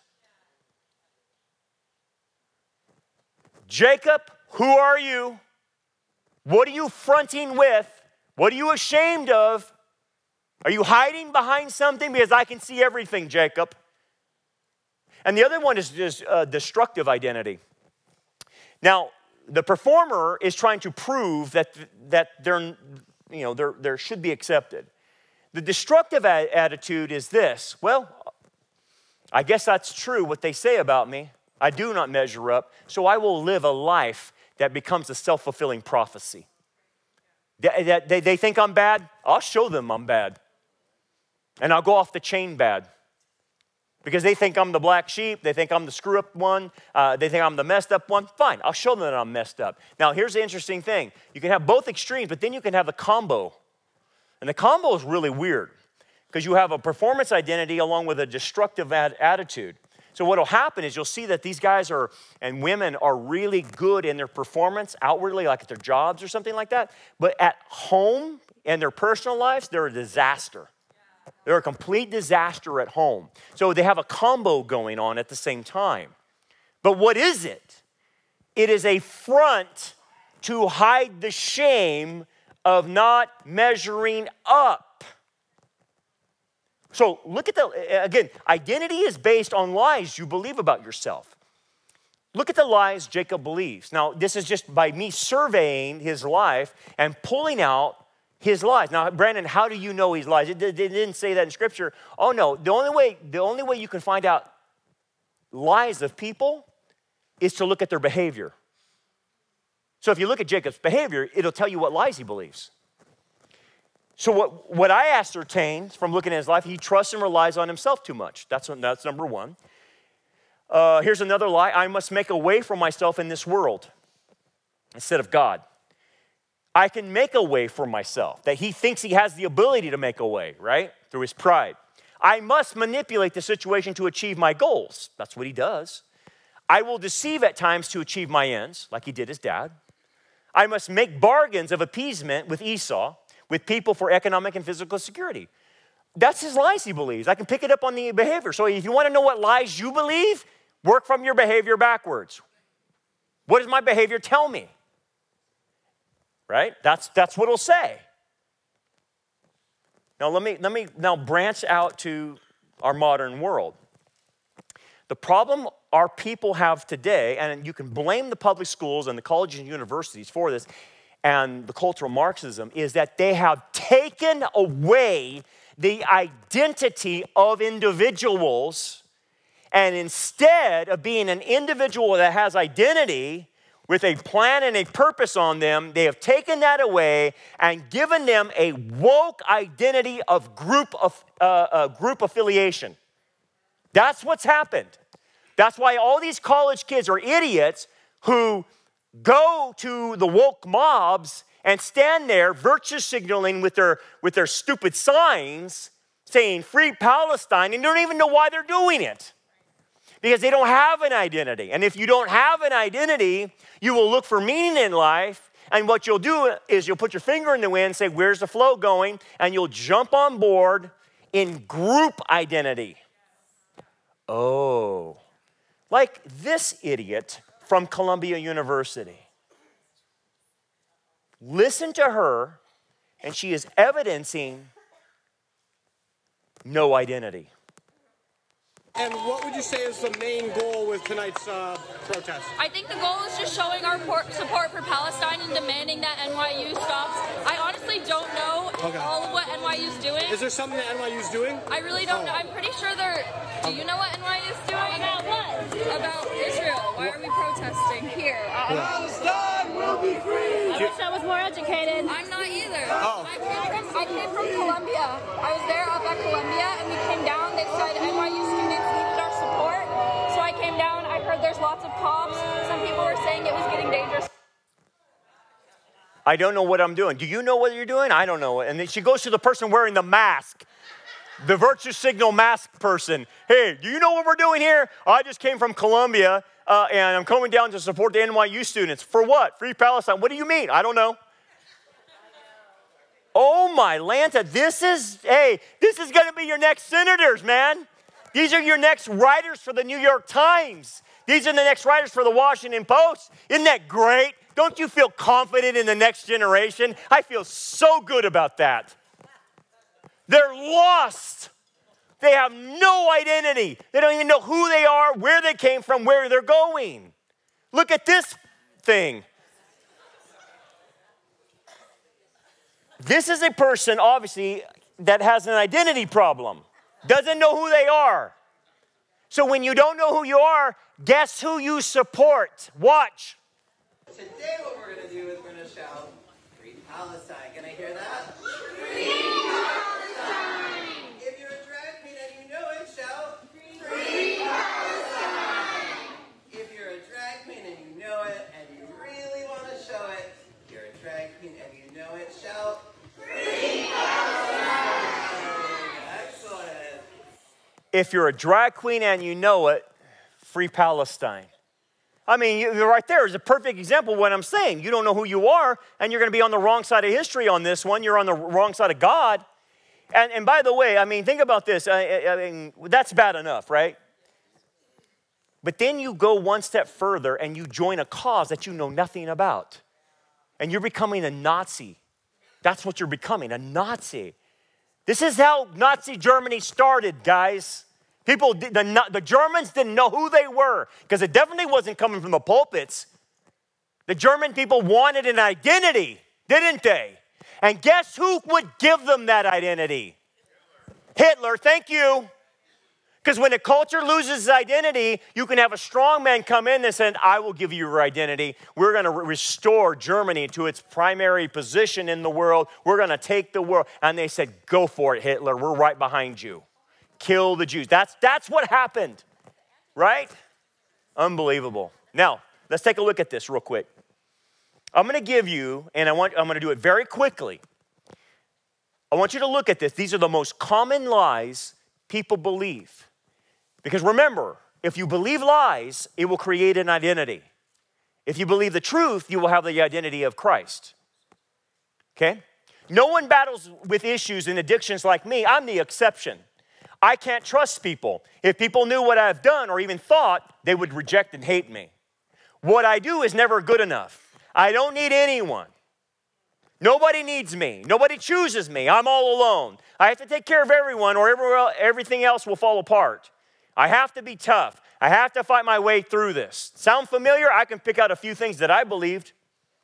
Jacob, who are you? What are you fronting with? What are you ashamed of? Are you hiding behind something? Because I can see everything, Jacob. And the other one is just uh, destructive identity. Now, the performer is trying to prove that, that they're, you know, they're, they should be accepted. The destructive a- attitude is this. Well, I guess that's true what they say about me. I do not measure up, so I will live a life that becomes a self-fulfilling prophecy. They, they, they think I'm bad? I'll show them I'm bad. And I'll go off the chain bad. Because they think I'm the black sheep. They think I'm the screw-up one. Uh, they think I'm the messed up one. Fine, I'll show them that I'm messed up. Now, here's the interesting thing. You can have both extremes, but then you can have the combo. And the combo is really weird because you have a performance identity along with a destructive ad- attitude. So what will happen is you'll see that these guys are and women are really good in their performance outwardly, like at their jobs or something like that. But at home and their personal lives, they're a disaster. They're a complete disaster at home. So they have a combo going on at the same time. But what is it? It is a front to hide the shame of not measuring up. So look at the, again, identity is based on lies you believe about yourself. Look at the lies Jacob believes. Now, this is just by me surveying his life and pulling out his lies. Now, Brandon, how do you know his lies? It, it didn't say that in Scripture. Oh, no. The only way, the only way you can find out lies of people is to look at their behavior. So if you look at Jacob's behavior, it'll tell you what lies he believes. So what, what I ascertained from looking at his life, he trusts and relies on himself too much. That's, that's number one. Uh, here's another lie. I must make a way for myself in this world instead of God. I can make a way for myself, that he thinks he has the ability to make a way, right? Through his pride. I must manipulate the situation to achieve my goals. That's what he does. I will deceive at times to achieve my ends, like he did his dad. I must make bargains of appeasement with Esau, with people for economic and physical security. That's his lies he believes. I can pick it up on the behavior. So if you want to know what lies you believe, work from your behavior backwards. What does my behavior tell me? Right? That's, that's what it'll say. Now let me, let me now branch out to our modern world. The problem our people have today, and you can blame the public schools and the colleges and universities for this, and the cultural Marxism, is that they have taken away the identity of individuals, and instead of being an individual that has identity with a plan and a purpose on them, they have taken that away and given them a woke identity of group of uh, uh, group affiliation. That's what's happened. That's why all these college kids are idiots who go to the woke mobs and stand there virtue signaling with their, with their stupid signs saying free Palestine, and they don't even know why they're doing it. Because they don't have an identity. And if you don't have an identity, you will look for meaning in life. And what you'll do is you'll put your finger in the wind and say, where's the flow going? And you'll jump on board in group identity. Oh, like this idiot from Columbia University. Listen to her, and she is evidencing no identity. And what would you say is the main goal with tonight's uh, protest? I think the goal is just showing our por- support for Palestine and demanding that N Y U stops. I honestly don't know okay. all of what N Y U's doing. Is there something that N Y U's doing? I really don't oh. know. I'm pretty sure they're... Do you know what N Y U's doing? About what? About Israel. Why are we protesting here? Uh, Palestine will be free! I wish I was more educated. I'm not either. Oh. I came from, I came from Columbia. I was there up at Columbia, and we came down. They said N Y U students needed our support. So I came down. I heard there's lots of cops. Some people were saying it was getting dangerous. I don't know what I'm doing. Do you know what you're doing? I don't know. And then she goes to the person wearing the mask, the virtue signal mask person. Hey, do you know what we're doing here? I just came from Columbia, uh, and I'm coming down to support the N Y U students. For what? Free Palestine. What do you mean? I don't know. Oh, my Lanta, this is, hey, this is going to be your next senators, man. These are your next writers for the New York Times. These are the next writers for the Washington Post. Isn't that great? Don't you feel confident in the next generation? I feel so good about that. They're lost. They have no identity. They don't even know who they are, where they came from, where they're going. Look at this thing. This is a person, obviously, that has an identity problem. Doesn't know who they are. So when you don't know who you are, guess who you support. Watch. Today what we're going to do is we're going to shout, Free Palestine. Can I hear that? Free Palestine! If you're a drag queen and you know it, shout, Free Palestine! If you're a drag queen and you know it and you really want to show it, if you're a drag queen and you know it, shout, Free Palestine! Excellent. If you're a drag queen and you know it, Free Palestine. I mean, you, right there is a perfect example of what I'm saying. You don't know who you are, and you're going to be on the wrong side of history on this one. You're on the wrong side of God. And, and by the way, I mean, think about this. I, I mean, that's bad enough, right? But then you go one step further and you join a cause that you know nothing about. And you're becoming a Nazi. That's what you're becoming, a Nazi. This is how Nazi Germany started, guys. People, the, the Germans didn't know who they were because it definitely wasn't coming from the pulpits. The German people wanted an identity, didn't they? And guess who would give them that identity? Hitler, thank you. Because when a culture loses its identity, you can have a strong man come in and say, I will give you your identity. We're going to re- restore Germany to its primary position in the world. We're going to take the world. And they said, go for it, Hitler. We're right behind you. Kill the Jews. That's, that's what happened, right? Unbelievable. Now, let's take a look at this real quick. I'm going to give you, and I want, I'm going to do it very quickly. I want you to look at this. These are the most common lies people believe. Because remember, if you believe lies, it will create an identity. If you believe the truth, you will have the identity of Christ. Okay? No one battles with issues and addictions like me. I'm the exception. I can't trust people. If people knew what I've done or even thought, they would reject and hate me. What I do is never good enough. I don't need anyone. Nobody needs me. Nobody chooses me. I'm all alone. I have to take care of everyone or everything else will fall apart. I have to be tough. I have to fight my way through this. Sound familiar? I can pick out a few things that I believed.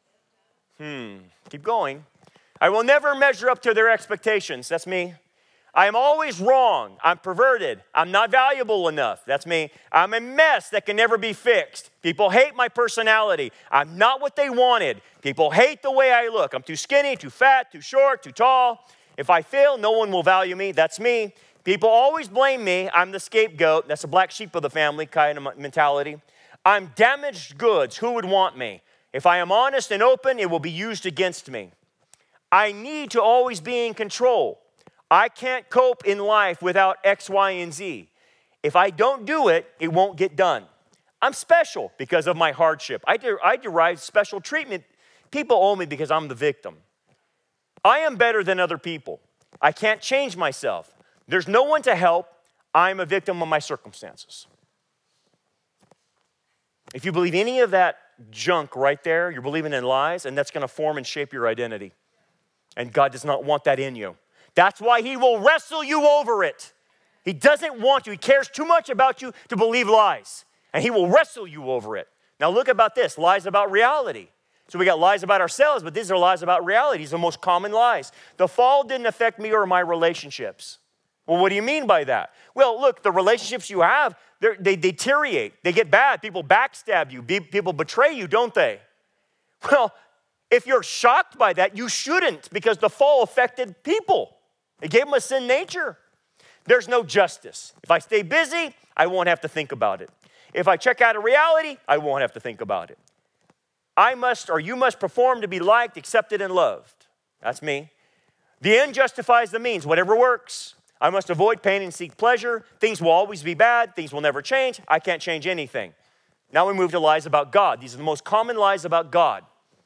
Hmm, keep going. I will never measure up to their expectations. That's me. I am always wrong. I'm perverted. I'm not valuable enough. That's me. I'm a mess that can never be fixed. People hate my personality. I'm not what they wanted. People hate the way I look. I'm too skinny, too fat, too short, too tall. If I fail, no one will value me. That's me. People always blame me. I'm the scapegoat. That's a black sheep of the family kind of mentality. I'm damaged goods. Who would want me? If I am honest and open, it will be used against me. I need to always be in control. I can't cope in life without X, Y, and Z. If I don't do it, it won't get done. I'm special because of my hardship. I, de- I derive special treatment. People owe me because I'm the victim. I am better than other people. I can't change myself. There's no one to help. I'm a victim of my circumstances. If you believe any of that junk right there, you're believing in lies, and that's going to form and shape your identity. And God does not want that in you. That's why he will wrestle you over it. He doesn't want you. He cares too much about you to believe lies. And he will wrestle you over it. Now look about this, lies about reality. So we got lies about ourselves, but these are lies about reality. These are the most common lies. The fall didn't affect me or my relationships. Well, what do you mean by that? Well, look, the relationships you have, they deteriorate. They get bad. People backstab you. People betray you, don't they? Well, if you're shocked by that, you shouldn't, because the fall affected people. It gave them a sin nature. There's no justice. If I stay busy, I won't have to think about it. If I check out of reality, I won't have to think about it. I must, or you must perform to be liked, accepted, and loved. That's me. The end justifies the means, whatever works. I must avoid pain and seek pleasure. Things will always be bad. Things will never change. I can't change anything. Now we move to lies about God. These are the most common lies about God.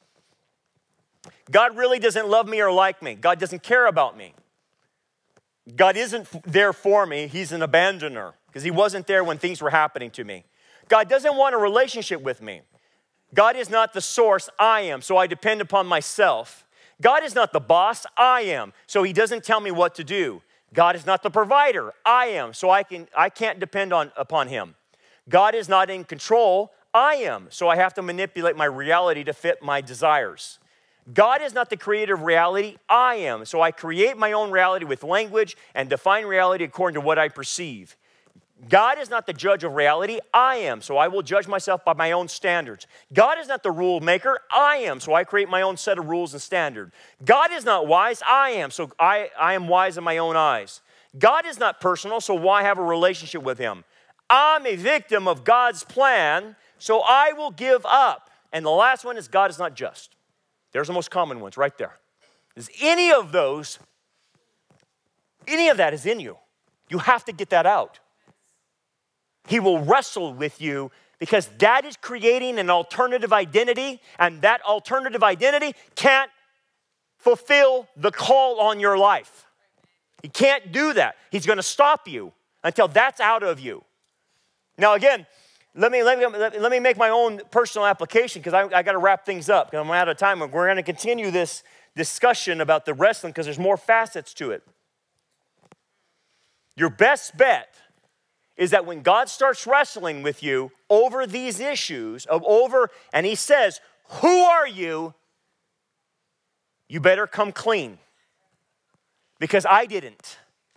God really doesn't love me or like me. God doesn't care about me. God isn't there for me. He's an abandoner because he wasn't there when things were happening to me. God doesn't want a relationship with me. God is not the source. I am, so I depend upon myself. God is not the boss. I am, so he doesn't tell me what to do. God is not the provider. I am, so I, can, I can't depend on, upon him. God is not in control. I am, so I have to manipulate my reality to fit my desires. God is not the creator of reality. I am, so I create my own reality with language and define reality according to what I perceive. God is not the judge of reality. I am, so I will judge myself by my own standards. God is not the rule maker. I am, so I create my own set of rules and standards. God is not wise. I am, so I, I am wise in my own eyes. God is not personal, so why have a relationship with him? I'm a victim of God's plan, so I will give up. And the last one is God is not just. There's the most common ones right there. Is any of those, any of that is in you. You have to get that out. He will wrestle with you because that is creating an alternative identity, and that alternative identity can't fulfill the call on your life. He can't do that. He's going to stop you until that's out of you. Now again, let me, let me, let me make my own personal application because I, I got to wrap things up. I'm out of time. We're going to continue this discussion about the wrestling because there's more facets to it. Your best bet is that when God starts wrestling with you over these issues, of over, and he says, who are you? You better come clean. Because I didn't.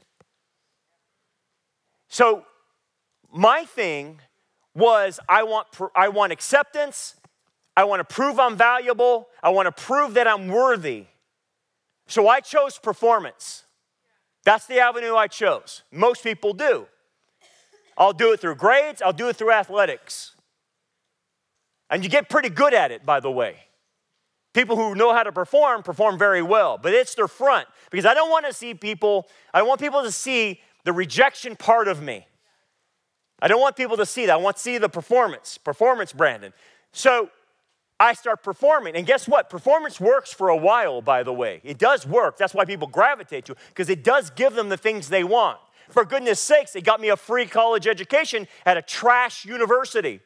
So my thing was I want, I want acceptance. I want to prove I'm valuable. I want to prove that I'm worthy. So I chose performance. That's the avenue I chose. Most people do. I'll do it through grades. I'll do it through athletics. And you get pretty good at it, by the way. People who know how to perform, perform very well. But it's their front. Because I don't want to see people, I don't want people to see the rejection part of me. I don't want people to see that. I want to see the performance. Performance, Brandon. So I start performing. And guess what? Performance works for a while, by the way. It does work. That's why people gravitate to it. Because it does give them the things they want. For goodness sakes, it got me a free college education at a trash university.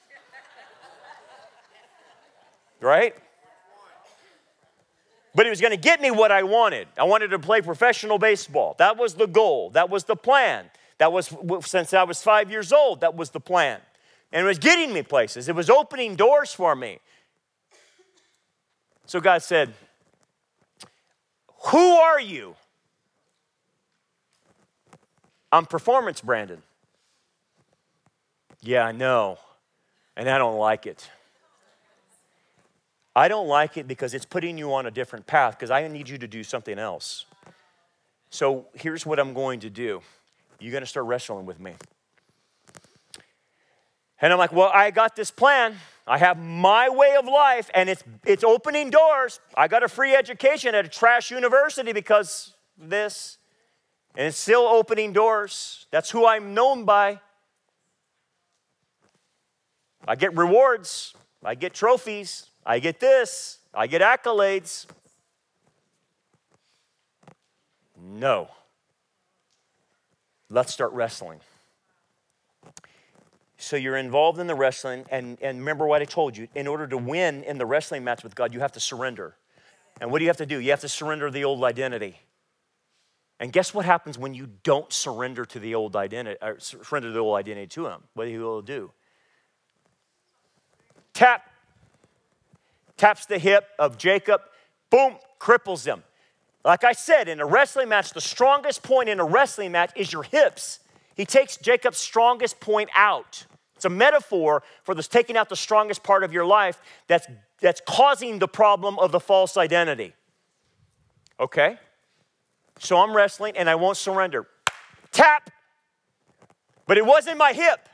Right? But it was going to get me what I wanted. I wanted to play professional baseball. That was the goal. That was the plan. That was, since I was five years old, that was the plan. And it was getting me places. It was opening doors for me. So God said, who are you? I'm performance, Brandon. Yeah, I know. And I don't like it. I don't like it because it's putting you on a different path because I need you to do something else. So here's what I'm going to do. You're going to start wrestling with me. And I'm like, well, I got this plan. I have my way of life, and it's it's opening doors. I got a free education at a trash university because of this. And it's still opening doors. That's who I'm known by. I get rewards. I get trophies. I get this. I get accolades. No. Let's start wrestling. So you're involved in the wrestling, and, and remember what I told you. In order to win in the wrestling match with God, you have to surrender. And what do you have to do? You have to surrender the old identity. And guess what happens when you don't surrender to the old identity, or surrender the old identity to him? What he will do? Tap. Taps the hip of Jacob. Boom, cripples him. Like I said, in a wrestling match, the strongest point in a wrestling match is your hips. He takes Jacob's strongest point out. It's a metaphor for this taking out the strongest part of your life that's, that's causing the problem of the false identity. Okay? So I'm wrestling and I won't surrender. Tap! But it wasn't my hip.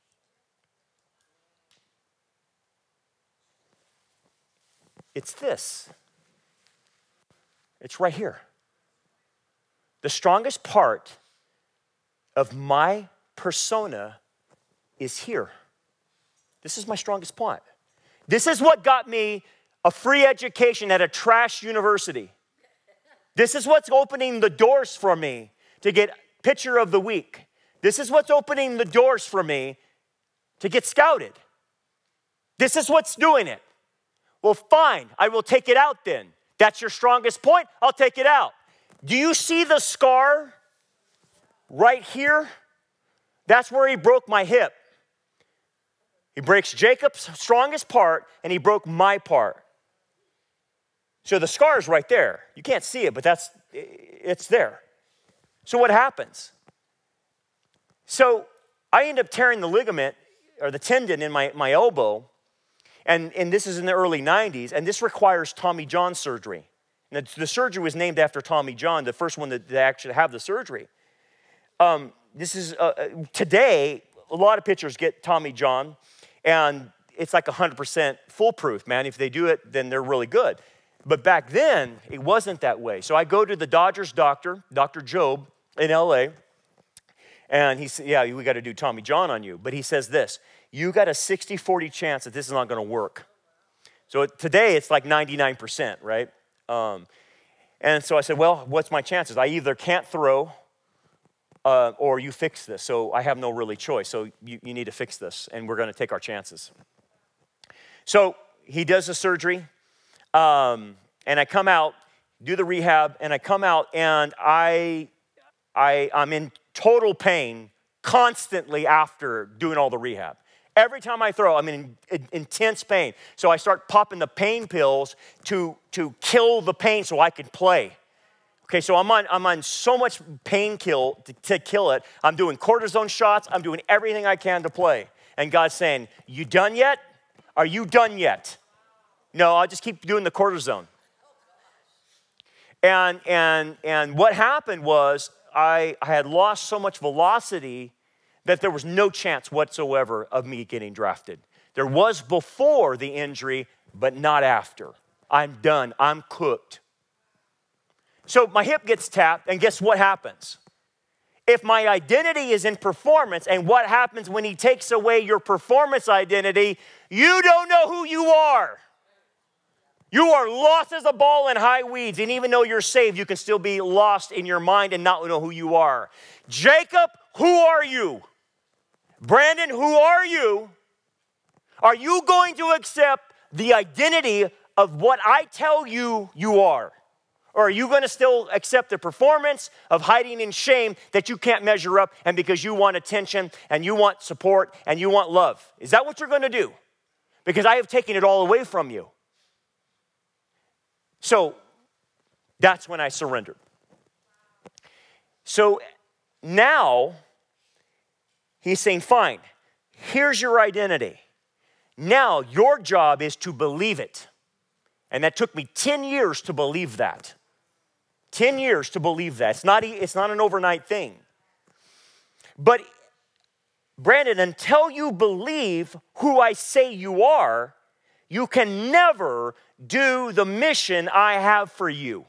It's this. It's right here. The strongest part of my persona is here. This is my strongest point. This is what got me a free education at a trash university. This is what's opening the doors for me to get pitcher of the week. This is what's opening the doors for me to get scouted. This is what's doing it. Well, fine, I will take it out then. That's your strongest point, I'll take it out. Do you see the scar right here? That's where he broke my hip. He breaks Jacob's strongest part, and he broke my part. So the scar is right there. You can't see it, but that's it's there. So what happens? So I end up tearing the ligament or the tendon in my, my elbow. And, and this is in the early nineties, and this requires Tommy John surgery. And the, the surgery was named after Tommy John, the first one that, that actually have the surgery. Um, this is, uh, today, a lot of pitchers get Tommy John, and it's like one hundred percent foolproof, man. If they do it, then they're really good. But back then, it wasn't that way. So I go to the Dodgers doctor, Doctor Job, in L A, and he said, yeah, we got to do Tommy John on you. But he says this, you got a sixty forty chance that this is not going to work. So today, it's like ninety-nine percent, right? Um, and so I said, well, what's my chances? I either can't throw, uh, or you fix this. So I have no really choice. So you, you need to fix this, and we're going to take our chances. So he does the surgery, um, and I come out, do the rehab, and I come out, and I, I, I'm in total pain constantly after doing all the rehab. Every time I throw, I'm in, in intense pain. So I start popping the pain pills to, to kill the pain so I can play. Okay, so I'm on, I'm on so much pain kill to, to kill it. I'm doing cortisone shots. I'm doing everything I can to play. And God's saying, you done yet? Are you done yet? No, I'll just keep doing the cortisone. And, and, and what happened was I, I had lost so much velocity that there was no chance whatsoever of me getting drafted. There was before the injury, but not after. I'm done. I'm cooked. So my hip gets tapped, and guess what happens? If my identity is in performance, and what happens when he takes away your performance identity, you don't know who you are. You are lost as a ball in high weeds, and even though you're saved, you can still be lost in your mind and not know who you are. Jacob, who are you? Brandon, who are you? Are you going to accept the identity of what I tell you you are? Or are you going to still accept the performance of hiding in shame that you can't measure up, and because you want attention and you want support and you want love? Is that what you're going to do? Because I have taken it all away from you. So that's when I surrendered. So now he's saying, fine, here's your identity. Now your job is to believe it. And that took me ten years to believe that. ten years to believe that. It's not, it's not an overnight thing. But Brandon, until you believe who I say you are, you can never do the mission I have for you.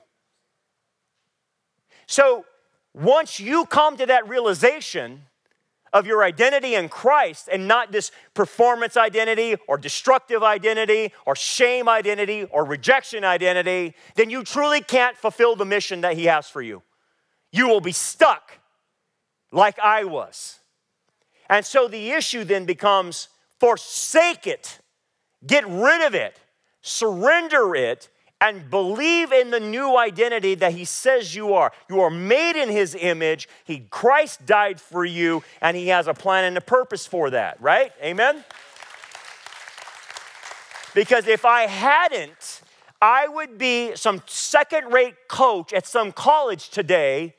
So once you come to that realization of your identity in Christ, and not this performance identity or destructive identity or shame identity or rejection identity, then you truly can't fulfill the mission that he has for you. You will be stuck like I was. And so the issue then becomes, forsake it. Get rid of it, surrender it, and believe in the new identity that he says you are. You are made in his image. He, Christ died for you, and he has a plan and a purpose for that, right? Amen? Because if I hadn't, I would be some second-rate coach at some college today,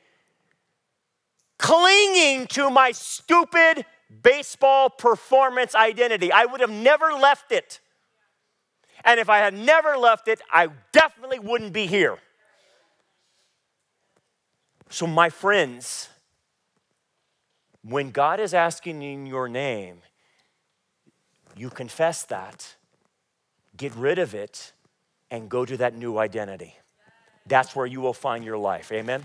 clinging to my stupid baseball performance identity. I would have never left it. And if I had never left it, I definitely wouldn't be here. So my friends, when God is asking in your name, you confess that, get rid of it, and go to that new identity. That's where you will find your life. Amen?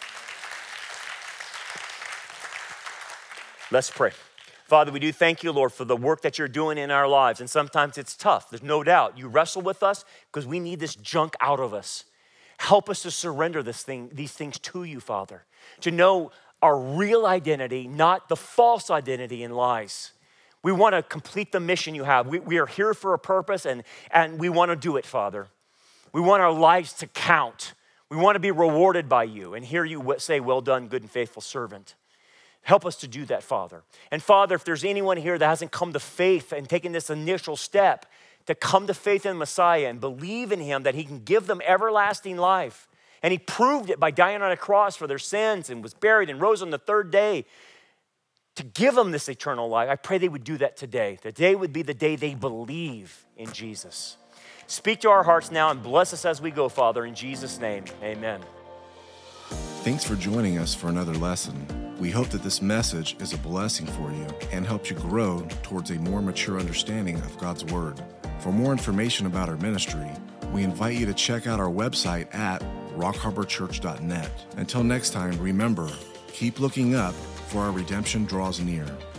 Let's pray. Father, we do thank you, Lord, for the work that you're doing in our lives. And sometimes it's tough. There's no doubt. You wrestle with us because we need this junk out of us. Help us to surrender this thing, these things to you, Father. To know our real identity, not the false identity in lies. We want to complete the mission you have. We, we are here for a purpose, and, and we want to do it, Father. We want our lives to count. We want to be rewarded by you and hear you say, well done, good and faithful servant. Help us to do that, Father. And Father, if there's anyone here that hasn't come to faith and taken this initial step to come to faith in Messiah and believe in him, that he can give them everlasting life. And he proved it by dying on a cross for their sins and was buried and rose on the third day to give them this eternal life. I pray they would do that today. Today would be the day they believe in Jesus. Speak to our hearts now and bless us as we go, Father, in Jesus' name, amen. Thanks for joining us for another lesson. We hope that this message is a blessing for you and helps you grow towards a more mature understanding of God's Word. For more information about our ministry, we invite you to check out our website at rock harbor church dot net. Until next time, remember, keep looking up, for our redemption draws near.